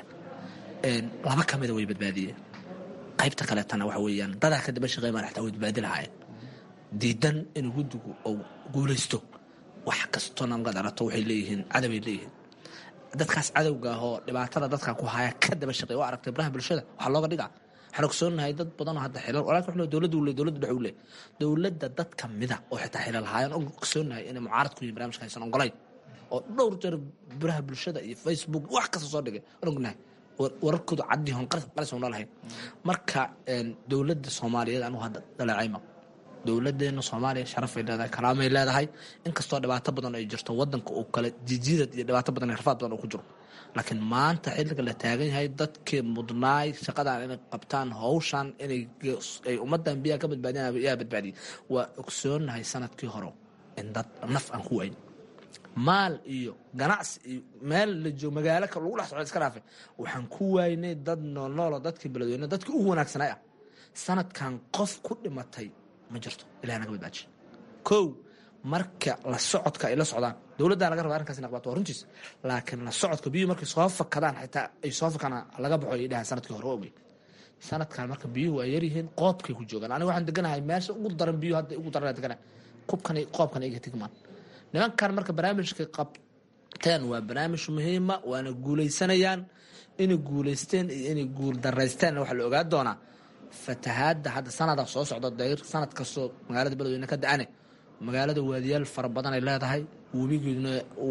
laba ka mida way badbaadiyeen qaybta kaleetana waxa weeyaan dadaa ka daba shaqeyn baan xataa way badbaadi lahaayeen diidan in guddigu uu guulaysto wax kastoona magaad arato waxay leeyihiin cadaway leeyihiin dadkaas cadowga ahoo dhibaatada dadka ku haya ka daba shaqeey waa aragtay baraha bulshada waxaa looga dhigaa waxaan ogsoonahay dad badanoo hadda xilal walaalka wuxuu dowladdu le dowladdu dhex u le dowladda dad ka mida oo xitaa xilal lahaayeen oo ogsoonahay inay mucaarad ku yihiin barnaamijka haysan ogolayn oo dhowr jeer baraha bulshada iyo facebook wax kasta soo dhigay waan ognahay wararkoodu caddi hoon qalis oo noolahay marka dowladda Soomaaliyeed anu hadda dalaacayma dowladdeena Soomaaliya sharaf ay leedahay karaamay leedahay inkastoo dhibaato badan ay jirto wadanka oo kale jijidad iyo dhibaato badan iyo rafaad badan oo ku jiro laakiin maanta xilliga la taagan yahay dadkii mudnaay shaqadan inay qabtaan hawshan inay ay ummadan biya ka badbaadiyaan yaa badbaadi waa ogsoonahay sanadkii hore in dad naf aan ku weyn maal iyo ganacsi iyo meel la joogo magaalo ka lagu dhex socdo iska dhaafay waxaan ku waynay dad nool nool dadkii beledweyne dadkii ugu wanaagsanaa ah sanadkan qof ku dhimatay ma jirto ilaahay naga badbaaji kow marka la socodka ay la socdaan dowladda laga rabaa arrinkaas inay qabato runtiis laakiin la socodka biyo markay soo fakadaan xitaa ay soo fakana laga baxo ay dhahaan sanadkii hore oogay sanadkan marka biyuhu ay yaryihiin qoobkay ku joogaan aniga waxaan deganahay meesha ugu daran biyo hadda ugu daran deganahay qubkan qoobkan iga tigmaan nimankan marka barnaamijka qabteen waa barnaamij muhiima waana guulaysanayaan inay guulaysteen iyo inay guul daraysteen waxa la ogaa doonaa fatahaadda hadda sanada soo socda dayr sanad kastoo magaalada beledweyne ka da-ane magaalada waadiyaal fara badan ay leedahay webigeeduna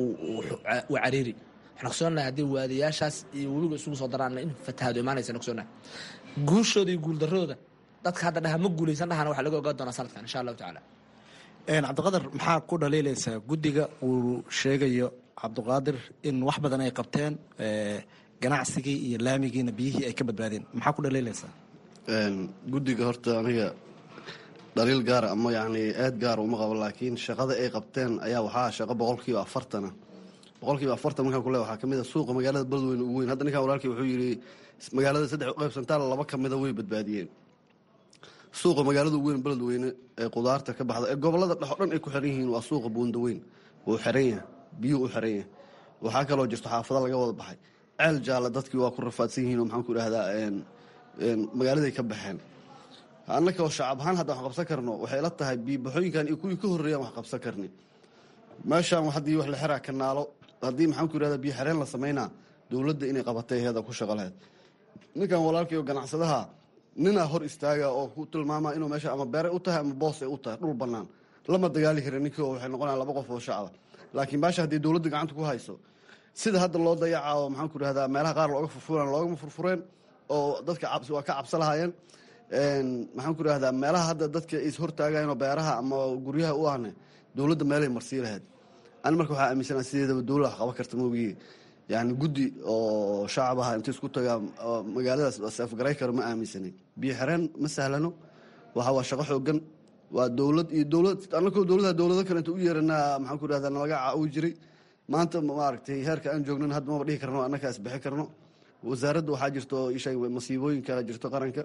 waa cariiri waxaan ogsoonahay haddii waadiyaashaas iyo webiga isugu soo daraan in fatahaadu imaanaysan ogsoonahay guushooda iyo guuldarrooda dadka hadda dhaha ma guulaysan dhahana waxaa laga ogaa doonaa sanadkan insha allahu tacaala cabdiqaadir maxaa ku dhaliilaysaa guddiga uu sheegayo cabdiqaadir in wax badan ay qabteen ganacsigii iyo laamigiina biyihii ay ka badbaadeen maxaa ku dhaliilaysaa guddiga horta aniga dhaliil gaara ama yani aad gaara uma qabo laakiin shaqada ay qabteen ayaa waxaa shaqo boqolkiiba afartana boqolkiiba afartan markaan kule waxaa kamid a suuqa magaalada beledweyne ugu weyn hadda ninkaan walaalkii wuxuu yidhi magaalada saddex u qaybsantaan laba kamida way badbaadiyeen suuqa magaalada ugu weyn beledweyne ee qudaarta ka baxda ee gobolada dhex o dhan ay ku xiran yihiin waa suuqa buundaweyn wuu xiran yahay biyuhu u xiran yahay waxaa kaloo jirto xaafada laga wada baxay ceel jaalla dadkii waa ku rafaadsan yihiin oo maxaan ku idhahdaa magaaladay ka baxeen annaka oo shacab ahaan hadda wax qabsan karno waxay la tahay biibaxooyinkan iyo kuwii ka horreeyaan wax qabsan karni meeshaan haddii wax la xiraa kanaalo haddii maxaan ku idhahdaa biyo xireen la samaynaa dowladda inay qabatay heeda ku shaqo lahayd ninkan walaalkii oo ganacsadaha ninaa hor istaaga oo ku tilmaamaa inuu meesha ama beeray u tahay ama boos ay u tahay dhul bannaan lama dagaali karin ninkii oo waxay noqonayaan laba qof oo shacaba laakiin meesha haddii dowladda gacanta ku hayso sida hadda loo dayaca oo maxaan ku idhahdaa meelaha qaar looga furfuraan loogama furfureen oo dadka cabsi waa ka cabsa lahaayeen maxaan ku idhahdaa meelaha hadda dadka is hortaagayen oo beeraha ama guryaha u ahne dowladda meelay marsii lahayd ani marka waxaa aaminsanaa sideedaba dowlad wax qaban karta moogiye yani guddi oo shacab aha inta isku tagaa magaaladaas seefgaray karo ma aaminsanin biyo xireen ma sahlano waxa waa shaqo xoogan waa dowlad iyo dowlad annakoo dowladaha dowlado kale inta u yeeranaa maxaan ku idhahdaa nalaga caawi jiray maanta maaragtay heerka aan joognan hadda maba dhihi karno annaka isbixi karno wasaaradda waxaa jirto isheeg masiibooyinka jirto qaranka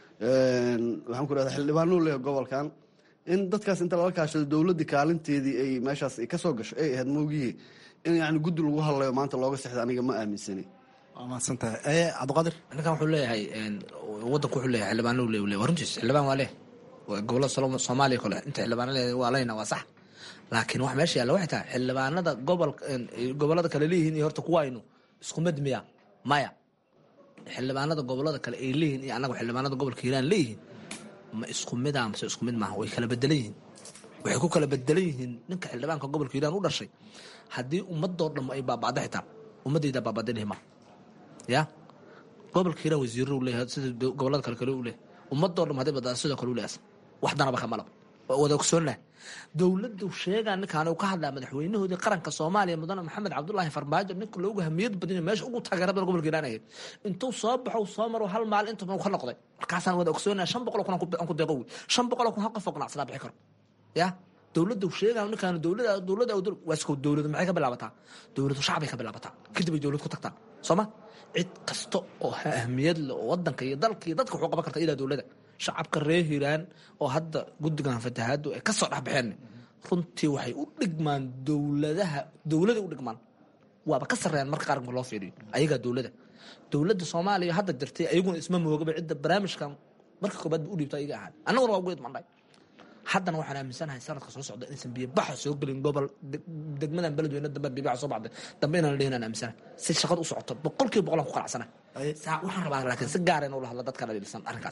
waxaan ku idhahdaa xildhibaanuu leeyahay gobolkan in dadkaas inta lala kaashado dowladda kaalinteedii ay meeshaas ka soo gasho ay ahayd moogiye in yani guddi lagu hadlayo maanta looga sexda aniga ma aaminsani waa mahadsantahay cabdiqaadir ninkan wuxuu leeyahay wadanku wuxuu leeyahay xildhibaanuu leeyahay waa runtiis xildhibaan waa leh gobolada Soomaaliya kale inta xildhibaan leeyahay waa leyna waa sax laakiin wax meesha yaalla waxay tahay xildhibaanada gobolka gobolada kale leeyihiin iyo horta kuwaynu isku mid miya maya xildhibaanada gobolada kale ay leeyihiin iyo anagu xildhibaanada gobolka Hiiraan leeyihiin ma isku mid ah mise isku mid maaha way kala bedelan yihiin waxay ku kala bedelan yihiin ninka xildhibaanka gobolka Hiiraan u dhashay haddii ummadoo dhan ay baabacdo xitaa ummadayda baabacdanihima ya gobolka Hiiraan wasiirro u leeyahay sida gobolada kale kale u leeyahay ummadoo dhan hadii badaa sidoo kale u leeyahay wax danaba kama lab wada ogsoonah dowladdu sheegaa ninkaan uu ka hadlaa madaxweynahoodii qaranka soomaaliya mudane maxamed cabdulaahi farmaajo ninka loogu hamiyad badina meesha ugu taageera badan gobolka hiiraan ahayd intuu soo baxo soo maro hal maalin intuu ka noqday markaasaan wada ogsoonaya shan boqol kun aan ku deeqo wey shan boqol kun hal qof oo ganacsadaa bixi karo ya dowladda sheegaa ninkaan dowladda dowladda waa iska dowladda maxay ka bilaabataa dowladdu shacbay ka bilaabataa kadib ay dowlad ku tagtaa sooma cid kasta oo ahmiyad leh oo wadanka iyo dalka iyo dadka wuxuu qaban karta ilaa dowladda shacabka reer hiiraan oo hadda guddigan fatahaadu ay ka soo dhexbaxeen runtii waxay u dhigmaan dowladaha dowladay u dhigmaan waaba ka sarreeyaan marka qaranka loo fiiriyo ayagaa dowladda dowladda soomaaliya hadda jirtay ayaguna isma moogaba cidda barnaamijkan marka koobaad ba u dhiibta ayaga ahaan annaguna waa ugu idmandhay haddana waxaan aaminsanahay sanadka soo socda inaysan biyo baxa soo gelin gobol degmadan beledweyne dambe biyo baxa soo baxday dambe inaan la dhihin aan aaminsanahay si shaqada u socoto boqolkiiba boqolaan ku qanacsanahay waxaan rabaa laakiin si gaar in ula hadla dadka dhaliilsan arrinkaas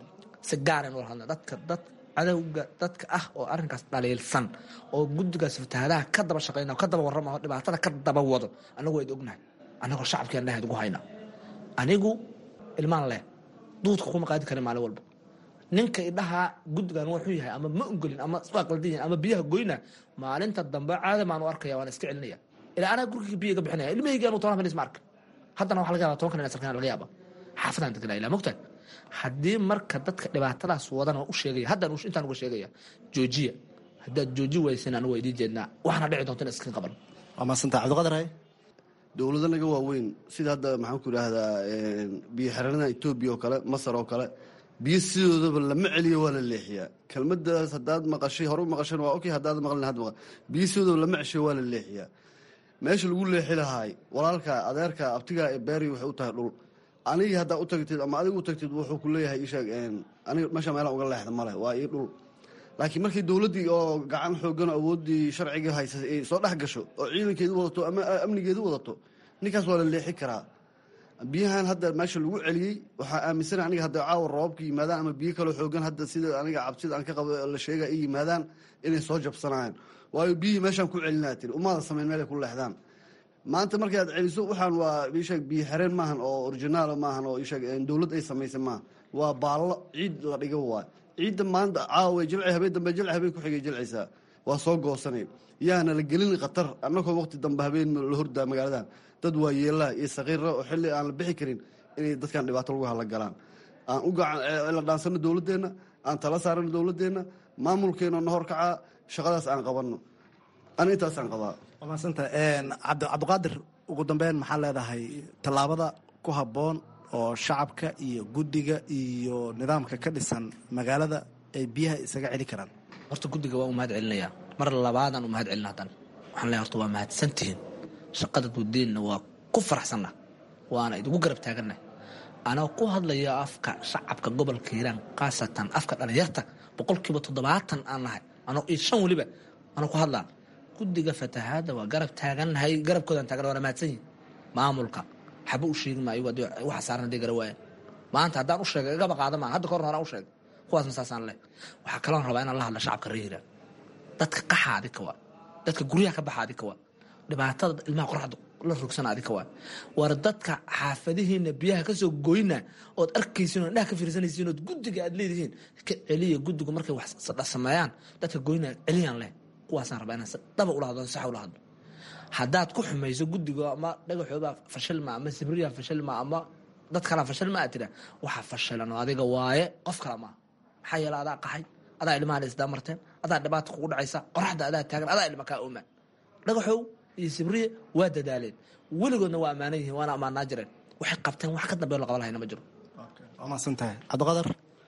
si gaar in ula hadla dadka dad cadowga dadka ah oo arrinkaas dhaliilsan oo guddigaas fatahaadaha ka daba shaqeyna ka daba warrama oo dhibaatada ka daba wado annagu wayd ognahay annagoo shacabkeen dhahayd ugu hayna anigu ilmaan leh duudka kuma qaadi karin maalin walba ninka idhahaa guddigan wuxuu yahay ama ma ogolin ama waa qaldiyan ama biyaha goyna maalinta dambe caadam aan u arkaya waan iska celinaya ilaa anaa guriga biyaga bixinaya ilmahaygaan toban habeen isma arka haddana waxaa laga yaabaa toban kan inay sarkaan laga yaaba xaafadaan deganaa ilaa mogtahay haddii marka dadka dhibaatadaas wadan waa u sheegaya haddaan intaan uga sheegaya joojiya haddaad jooji waysan anigu waa idiin jeednaa waxaana dhici doonta in iskin qaban waa maasanta cabdiqadar hay dowlado naga waaweyn sida hadda maxaan ku idhaahdaa biyo xireenada etoobiya oo kale masar oo kale biyo sidoodaba lama celiyo waa la leexiyaa kelmadaas haddaad maqashay hore u maqasheen waa okay haddaad maqlin had maqal biyo sidoodaba lama ceshiyo waa la leexiyaa meesha lagu leexi lahaay walaalka adeerka abtiga ee beeri waxay u tahay dhul anigi haddaa u tagtid ama adigu u tagtid wuxuu ku leeyahay isheeg aniga meesha meelaan uga leexda male waa ii dhul laakiin markii dowladdii oo gacan xoogan awooddii sharcigii haysatay ay soo dhex gasho oo ciidankeedu wadato ama amnigeedu wadato ninkaas waa la leexi karaa biyahan hadda meesha lagu celiyey waxaa aaminsana aniga hadda caawa roobabka yimaadaan ama biyo kaloo xoogan hadda sida aniga cabsida aan ka qabo la sheega ay yimaadaan inay soo jabsanayaan waayo biyihii meeshaan ku celinaa tiri umaada samayn meelay ku leexdaan maanta markay aad celiso waxaan waa isheeg biyo xereen maahan oo originaala maahan oo isheeg dowlad ay samaysay maaha waa baallo ciid la dhiga waay ciidda maanta caawa jilci habeen dambe jilci habeen ku xigay jilcaysaa waa soo goosanay yaana la gelin khatar annagoo waqti dambe habeen la hordaa magaaladan dad waa yeelaha iyo sakiira oo xilli aan la bixi karin inay dadkan dhibaato lagu hala galaan aan u la dhaansano dowladdeenna aan tala saarano dowladdeenna maamulkeena na horkacaa shaqadaas aan qabanno ana intaasaan qabaa waa maasanta cabdiqaadir ugu dambeyn maxaa leedahay tallaabada ku habboon oo shacabka iyo guddiga iyo nidaamka ka dhisan magaalada ay biyaha isaga celi karaan horta guddiga waa u mahad celinayaa mar labaadaan u mahad celina hadan waxaan leeyahay horta waa mahadsantihiin shaqada guddeenna waa ku faraxsanna waana idigu garab taaganna anoo ku hadlaya afka shacabka gobolka hiiraan khaasatan afka dhalinyarta boqolkiiba toddobaatan aan nahay anoo iyo shan weliba anoo ku hadlaa guddiga fatahaadda waa garab taagannahay garabkoodaan taagan waana mahadsan yihin maamulka xaba u sheegi maayo waxa saaran hadii gara waaya maanta haddaan u sheegay igaba qaada maa hadda ka horna horaan u sheegay kuwaas masaasaan leh waxaa kaloon rabaa inaan la hadla shacabka reer hiiraan dadka qaxa adika waa dadka guryaha ka baxa adika waa dhibaatada ilmaha qoraxda la rogsana adika waa war dadka xaafadihiina biyaha kasoo goyna ood arkaysiin oo indhaha ka fiirsanaysiin ood guddiga aad leedihiin ka celiya guddigu markay wax sameeyaan dadka goyna celiyaan leh kuwaasaan rabaa inaan daba ula hadlo sax ula hadlo haddaad ku xumayso guddiga ama dhagaxoobaa fashilma ama sibriya fashilma ama dad kalaa fashilma aad tidhaa waxaa fashilan oo adiga waaye qof kala maaha maxaa yeele adaa qaxay adaa ilmahan isdaa marteen adaa dhibaata kugu dhacaysa qoraxda adaa taagan adaa ilma kaa oomaan dhagaxow iyo sibriye waa dadaaleen weligoodna waa ammaanan yihiin waana ammaanaa jireen waxay qabteen wax ka dambeyo la qaban lahayna ma jiro waa mahadsan tahay cabdiqadar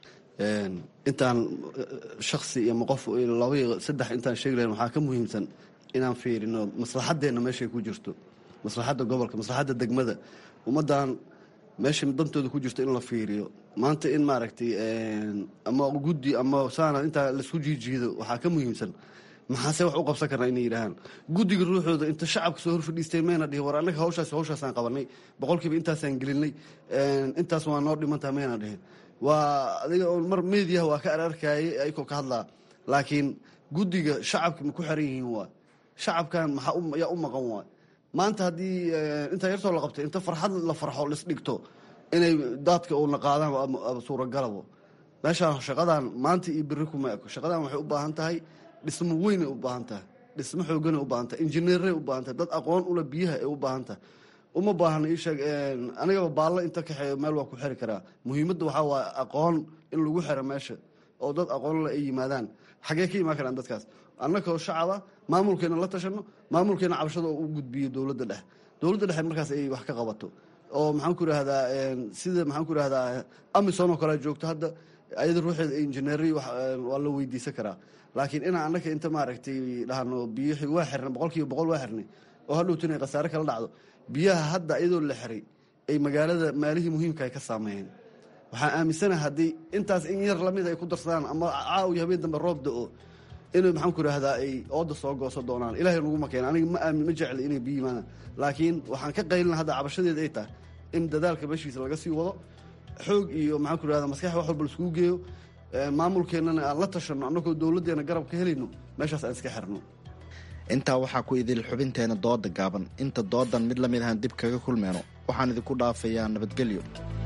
intaan shaksi iyo qof laba saddex intaan sheegi lahayn waxaa ka muhiimsan inaan fiirino maslaxadeenna meeshay ku jirto maslaxadda gobolka maslaxadda degmada ummaddan meesha dantooda ku jirto in la fiiriyo maanta in maaragtay ama guddi ama saana intaa laisku jiijiido waxaa ka muhiimsan maxaase wax u qabsan karnaa inay yidhaahaan guddiga ruuxooda inta shacabka soo hor fadhiistay mayna dhihin war annaga hawshaas hawshaasaan qabanay boqolkiiba intaasaan gelinay intaas waa noo dhimantaha mayna dhihin waa adiga oo mar meediyaha waa ka ararkaayay ayagoo ka hadlaa laakiin guddiga shacabka ma ku xiran yihiin waa shacabkan maxaa yaa u maqan waay maanta haddii intaa yartoo la qabtay inta farxad la farxo lisdhigto inay daadka uuna qaadaan suuragalabo meeshaan shaqadan maanta iyo beri kuma eko shaqadan waxay u baahan tahay dhismo weynay u baahan tahay dhismo xooganay u baahan tahay injineeray u baahan tahay dad aqoon ula biyaha ay u baahan tahay uma baahna ii sheeg anigaba baallo inta kaxeeyo meel waa ku xiri karaa muhiimadda waxaa waaye aqoon in lagu xiro meesha oo dad aqoonla ay yimaadaan xaggee ka imaan karaan dadkaas annakoo shacaba maamulkeena la tashano maamulkeena cabashada oo u gudbiyo dowladda dhexe dowladda dhexe markaas ay wax ka qabato oo maxaan ku idhahdaa sida maxaan ku idhahdaa amisom oo kale joogto hadda ayada ruuxeeda injineeri waa la weydiisan karaa laakiin inaan annaka inta maaragtay dhahno biyihii waa xirnay boqol kiiba boqol waa xirnay oo hadhowtu inay khasaare kala dhacdo biyaha hadda iyadoo la xiray ay magaalada maalihii muhiimka ay ka saameeyeen waxaan aaminsanaha haddii intaas in yar lamid ay ku darsadaan ama caawiyo habeen dambe roob da-o inay maxaan ku idhahdaa ay ooda soo gooso doonaan ilaahay naguma keena aniga ma aamin ma jecli inay biyo yimaadaan laakiin waxaan ka qaylina hadda cabashadeeda ay tahay in dadaalka meeshiisa laga sii wado xoog iyo maxaan ku idhahdaa maskax wax walba laiskugu geeyo maamulkeennana aan la tashanno annagoo dowladdeena garab ka helayno meeshaas aan iska xirno intaa waxaa ku idil xubinteena dooda gaaban inta doodan mid lamid ahaan dib kaga kulmeyno waxaan idinku dhaafayaa nabadgelyo.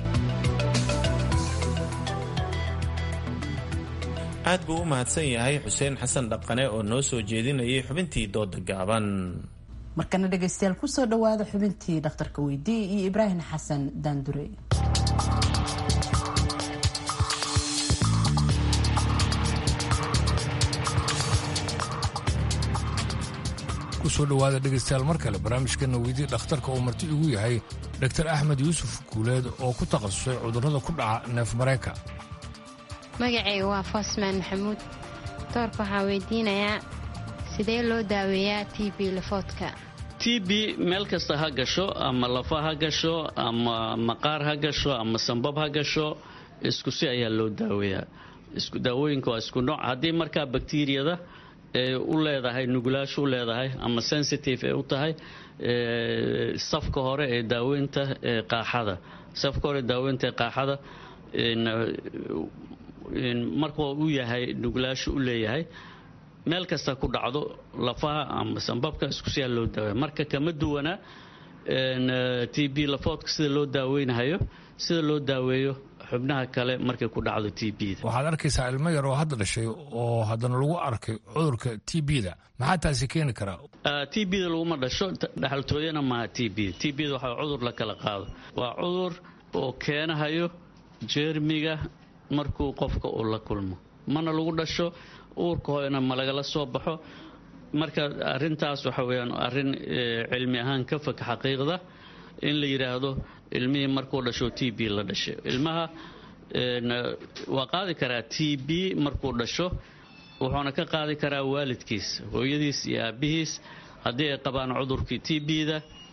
aad buu u mahadsan yahay xuseen xasan dhaqane oo noo soo jeedinayay xubintii dooda gaaban. markana dhegaystayaal kusoo dhawaada xubintii dhakhtarka weydii iyo ibraahim xasan daandure. kusoo dhawaada dhegaystayaal mar kale barnaamijkeena weydii dhakhtarka uu marti igu yahay dr axmed yuusuf guuleed oo ku takhasusay cudurrada ku dhaca neef mareenka. magacayga waa foosmaan maxamuud doorka waxaa weydiinayaa sidee loo daaweeyaa t b lafoodka. t b meel kasta ha gasho ama lafa ha gasho ama maqaar ha gasho ama sambab ha gasho isku si ayaa loo daaweeyaa. daawooyinka waa isku nooc haddii markaa bakteriyada ee u leedahay nugulaashu u leedahay ama sensitive ee u tahay safka hore ee daaweynta ee qaaxada safka hore daaweynta ee qaaxada markuu u yahay nugulaashu u leeyahay meel kasta ku dhacdo lafaha ama sambabka isku siyaa loo daaweeya marka kama duwana t b lafoodka sida loo daaweynayo sida loo daaweeyo xubnaha kale markay ku dhacdo t b-da. waxaad arkaysaa ilmo yar oo hadda dhashay oo haddana lagu arkay cudurka t b-da maxaa taasi keeni karaa? t b-da laguma dhasho dhaxaltooyana maaha t b t b-da waxaa cudur la kala qaado waa cudur oo keenahayo jeermiga markuu qofka uu la kulmo mana lagu dhasho uurka hooyana ma lagala soo baxo marka arintaas waxa weyaan arrin cilmi ahaan ka fog xaqiiqda in la yidhaahdo ilmihii markuu dhasho t b la dhashay ilmaha waa qaadi karaa t b markuu dhasho wuxuuna ka qaadi karaa waalidkiis hooyadiis iyo aabihiis haddii ay qabaan cudurkii t b-da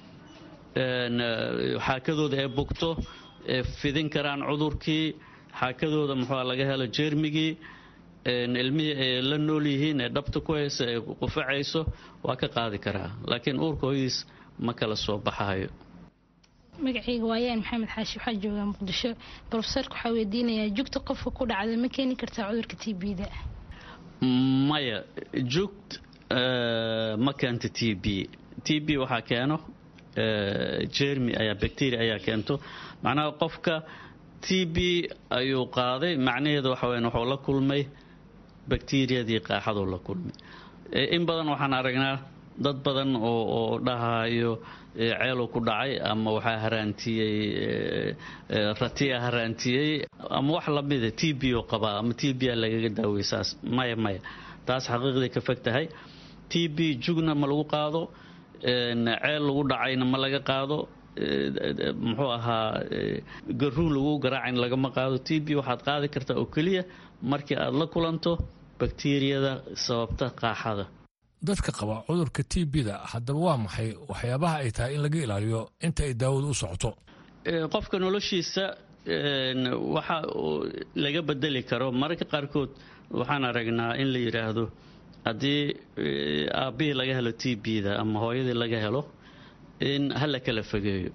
xaakadooda ay bugto ee fidin karaan cudurkii xaakadooda muxuu laga helo jeermigii ilmihii ay la nool yihiin ee dhabta ku haysa ee qufacayso waa ka qaadi karaa laakiin uurka hooyadiis ma kala soo baxayo. magacayga waayaan maxamed xaashi waxaa joogaa muqdisho brofesorka waxaa weydiinayaa jugta qofka ku dhacda ma keeni kartaa cudurka t b-da? maya jugt ma keento t b t b waxaa keeno jermi ayaa bacteria ayaa keento macnaha qofka t b ayuu qaaday macnaheedu waxa weyn wuxuu la kulmay bakteriyadii qaaxaduu la kulmay in badan waxaan aragnaa dad badan oo oo dhahayo ceeluu ku dhacay ama waxaa haraantiyey ratiya haraantiyey ama wax lamida t b oo qabaa ama t b a lagaga daawey saas maya maya taas xaqiiqday ka fog tahay t b jugna ma lagu qaado ceel lagu dhacayna ma laga qaado muxuu ahaa garuun lagu garaacayna lagama qaado t b waxaad qaadi kartaa oo keliya markii aad la kulanto bakteriyada sababta qaaxada. dadka qaba cudurka t b-da haddaba waa maxay waxyaabaha ay tahay in laga ilaaliyo inta ay daawadu u socoto? qofka noloshiisa waxa laga bedeli karo mararka qaarkood waxaan aragnaa in la yidhaahdo haddii aabbihii laga helo t b-da ama hooyadii laga helo in ha la kala fogeeyo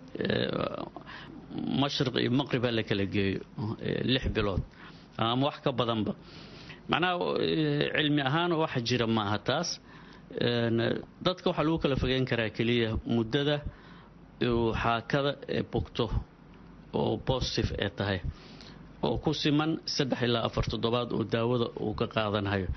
mashriq iyo maqrib ha la kala geeyo lix bilood ama wax ka badanba macnaha cilmi ahaan wax jira ma aha taas dadka waxaa lagu kala fogeyn karaa keliya muddada xaakada ee bogto oo positive ee tahay oo ku siman saddex ilaa afar toddobaad oo daawada uu ka qaadanayo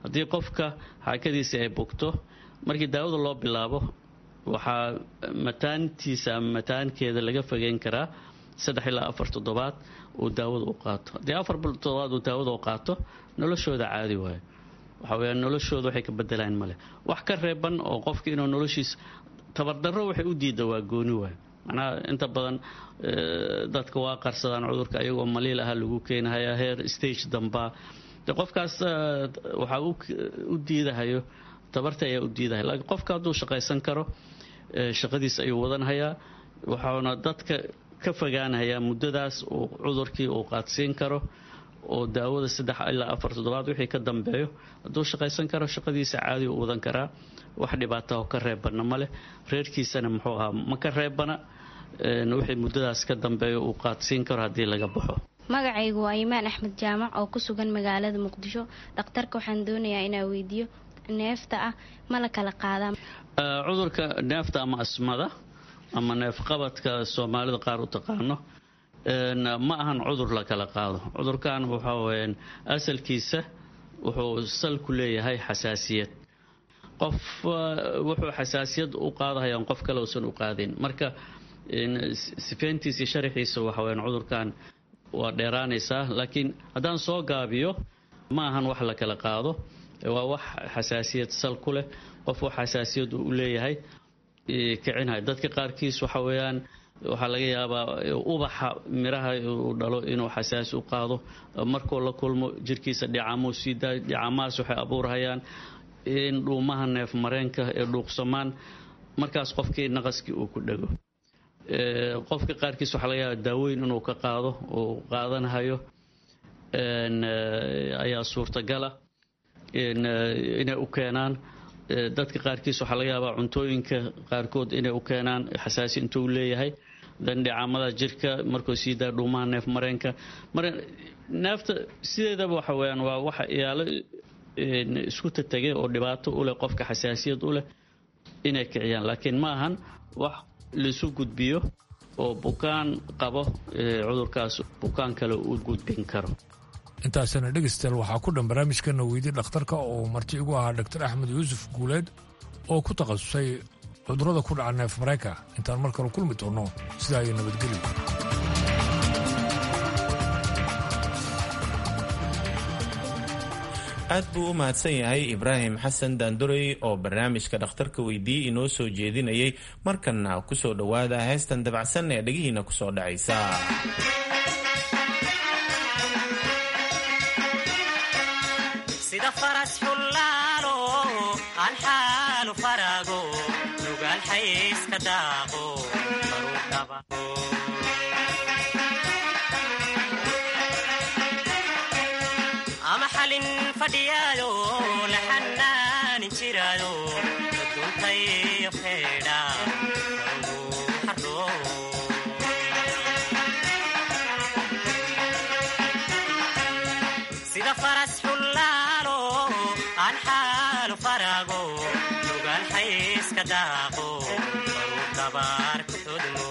haddii qofka xaakadiisa ay bugto markii daawada loo bilaabo waxaa mataantiisa ama mataankeeda laga fogeyn karaa saddex ilaa afar toddobaad uu daawada u qaato haddii afar toddobaad uu daawada u qaato noloshooda caadi waayo waxaa weeyaan noloshooda waxay ka bedelaan male wax ka reeban oo qofka inuu noloshiisa tabardarro waxay u diida waa gooni waayo macnaha inta badan dadka waa qarsadaan cudurka ayagoo maliil aha lagu keenahayaa heer stage dambaa de qofkaas waxaa u diidahayo tabarta ayaa u diidahay laakiin qofka hadduu shaqaysan karo shaqadiis ayuu wadanhayaa waxauna dadka ka fogaanahayaa muddadaas uu cudurkii uu qaadsiin karo oo daawada saddex ilaa afar toddobaad wixii ka dambeeyo hadduu shaqaysan karo shaqadiisa caadi u wadan karaa wax dhibaata oo ka reebana male reerkiisana muxuu ahaa ma ka reebana wixii muddadaas ka dambeeyo uu qaadsiin karo haddii laga baxo magacaygu waa imaan axmed jaamac oo ku sugan magaalada muqdisho dhakhtarka waxaan doonayaa inaan weydiiyo neefta ah ma la kala qaadaa cudurka neefta ama asmada ama neefqabadka soomaalida qaar u taqaano ma ahan cudur la kala qaado cudurkan waxaa weyaan asalkiisa wuxuu sal ku leeyahay xasaasiyad qof wuxuu xasaasiyad u qaadahayaan qof kale uusan u qaadin marka sifeyntiisa iyo sharaxiisa waxa weyaan cudurkan waa dheeraanaysaa laakiin haddaan soo gaabiyo ma ahan wax la kala qaado waa wax xasaasiyad sal ku leh qof wax xasaasiyad u leeyahay kicinhay dadka qaarkiis waxa weeyaan waxaa laga yaabaa ubaxa miraha uu dhalo inuu xasaasi u qaado markuu la kulmo jirkiisa dhicamo sii daa dhicamaas waxay abuurhayaan in dhuumaha neef mareenka ee dhuuqsamaan markaas qofkii naqaskii uu ku dhago qofka qaarkiis waxaa laga yaabaa daaweyn inuu ka qaado uu qaadanahayo ayaa suurtagala inay u keenaan dadka qaarkiis waxaa laga yaabaa cuntooyinka qaarkood inay u keenaan xasaasi intuu leeyahay dandhicamada jirka markuu sii daa dhuumaha neef mareenka mara neefta sideedaba waxa weeyaan waa waxa iyaalo isku tatagay oo dhibaato u leh qofka xasaasiyad u leh inay kiciyaan laakiin ma ahan wax laisu gudbiyo oo bukaan qabo cudurkaas bukaan kale uu gudbin karo intaasana dhegaystayaal waxaa ku dhan barnaamijkana weydii dhakhtarka oo marti igu ahaa doctor axmed yuusuf guuleed oo ku takhasusay cudurrada ku dhaca neef mareenka intaan mar kale kulmi doonno sidaa iyo nabadgelyo aad buu u mahadsan yahay ibraahim xasan daandurey oo barnaamijka dhakhtarka weydii inoo soo jeedinayay markanna ku soo dhowaada heestan dabacsan ee dhegihiina ku soo dhacaysa sida faras xullaalo aan xaalu farago nugaal xayska daaqo barudhaba ama xalin fadhiyaayo la xanaanin jiraayo adduuntayo feedha sida faras xullaalo aan xaalu farago nugaal xayska daaqo baruu dabaar ku xudmo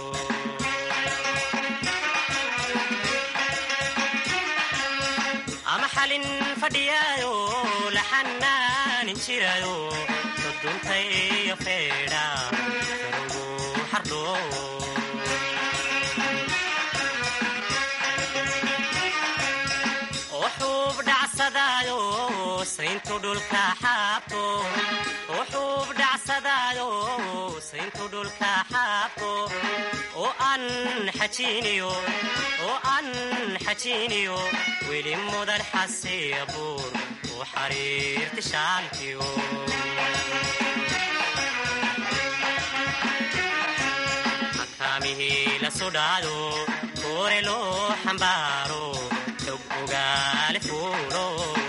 ama xalin fadhiyaayo la xanaanin jiraayo adduuntayo feedha farugu xardho sayntu dhulka xaabto wuxuub dhacsadaayo sayntu dhulka xaabto oo aan xajiiniyo oo aan xajiiniyo weli mudan xasiya buur u xariirti shaalkiyo xakaamihii la sudhaayo koore loo xambaaro xog ogaale fuulo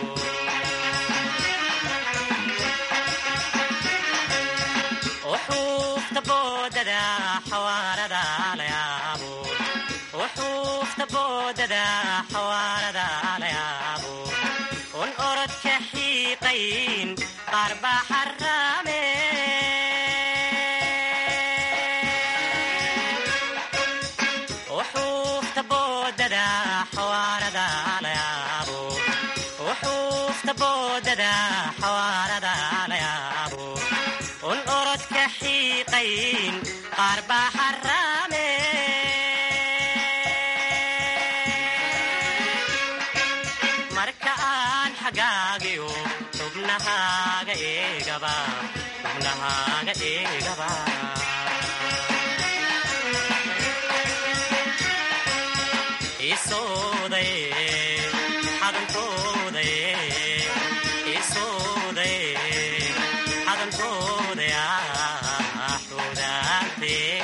وحوفت بوددا حواردا ليابو وحوفت بوددا حواردا ليابو ون أرد كحيقين قرب حرامي وحوفت بوددا حواردا ليابو وحوفت بوددا xaqayn qaar baa xaraame marka aan xagaagiyo xubnahaaga eegaba xubnahaaga eegaba isooday xadankooday isooday xadankooday axudaantee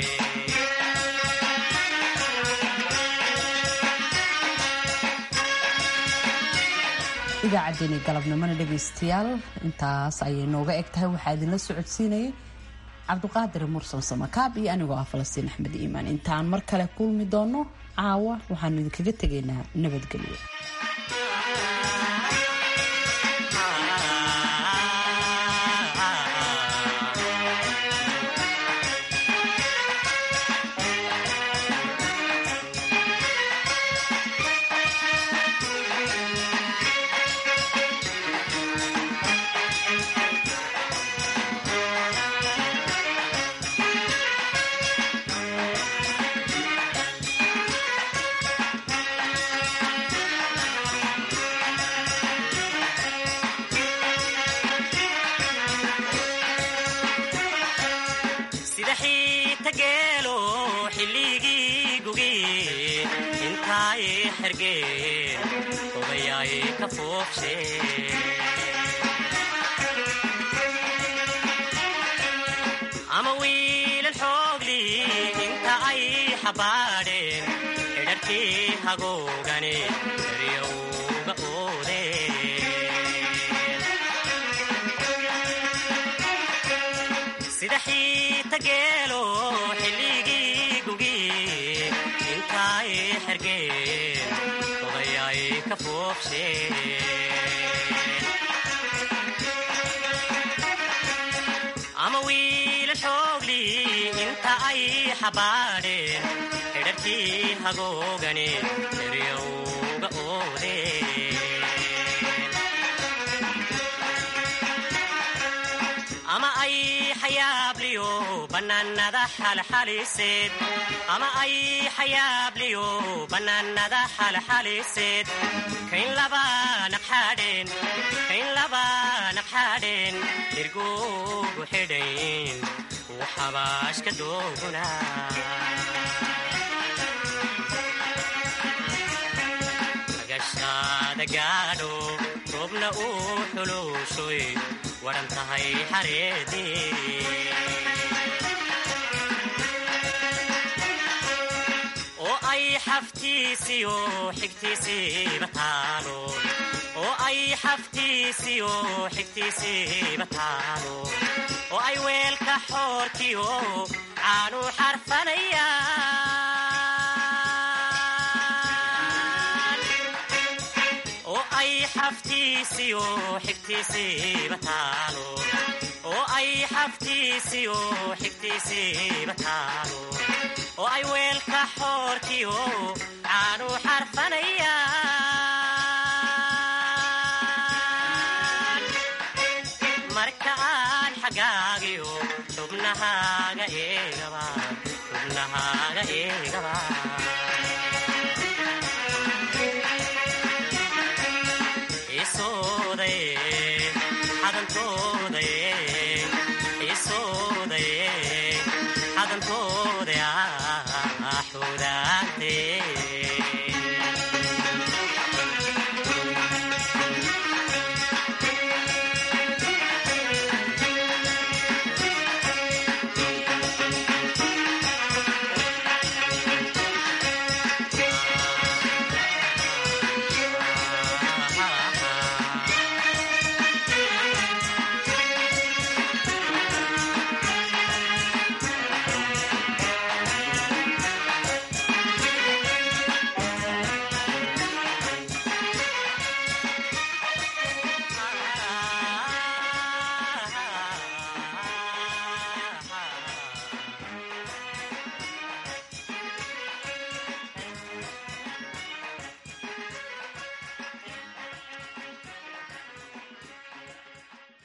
idaacaddeenii galabnimona dhegaystayaal intaas ayay nooga eg tahay waxaa idinla socodsiinayay cabdiqaadir mursal samakaab iyo anigoo ah falastiin axmed iimaan intaan mar kale kulmi doono caawa waxaanu idinkaga tegaynaa nabadgelyo ama wiilal xoogli inta ay xabaadheen xidharkii hagoogani eryowga oodeen sida xiita geelo xilligii gugi inta ay xergeen odayay ka foofsheen ama wiila xoogli inta ay xabaadheen xidharkii hagoogani eryowga oodeen ama ay xayaabliyo bannaanada xalxaliseed ama ay xayaabliyo bannaanada xalxaliseed kayn laba naqxaadheen kayn laba naqxaadheen irgoogu xidhayn uu xabaashka dooguna agashaada gaadho roobna uu xuluushoy waran tahay xareedii oo ay xaftiisiyo xigtiisiiba taalo oo ay xaftiisiyo xigtiisiiba taalo oo ay weelka xoorkiyo caanu xarfanayaan oo ay xaftiisiyo xigtiisiiba taalo oo ay xaftiisiyo xigtiisiiba taalo oo ay weelka xoorkiyo caanu xarfanayaan marka aan xagaagiyo xubnahaaga eegaba xubnahaaga eegaba isooday xadankooday isooday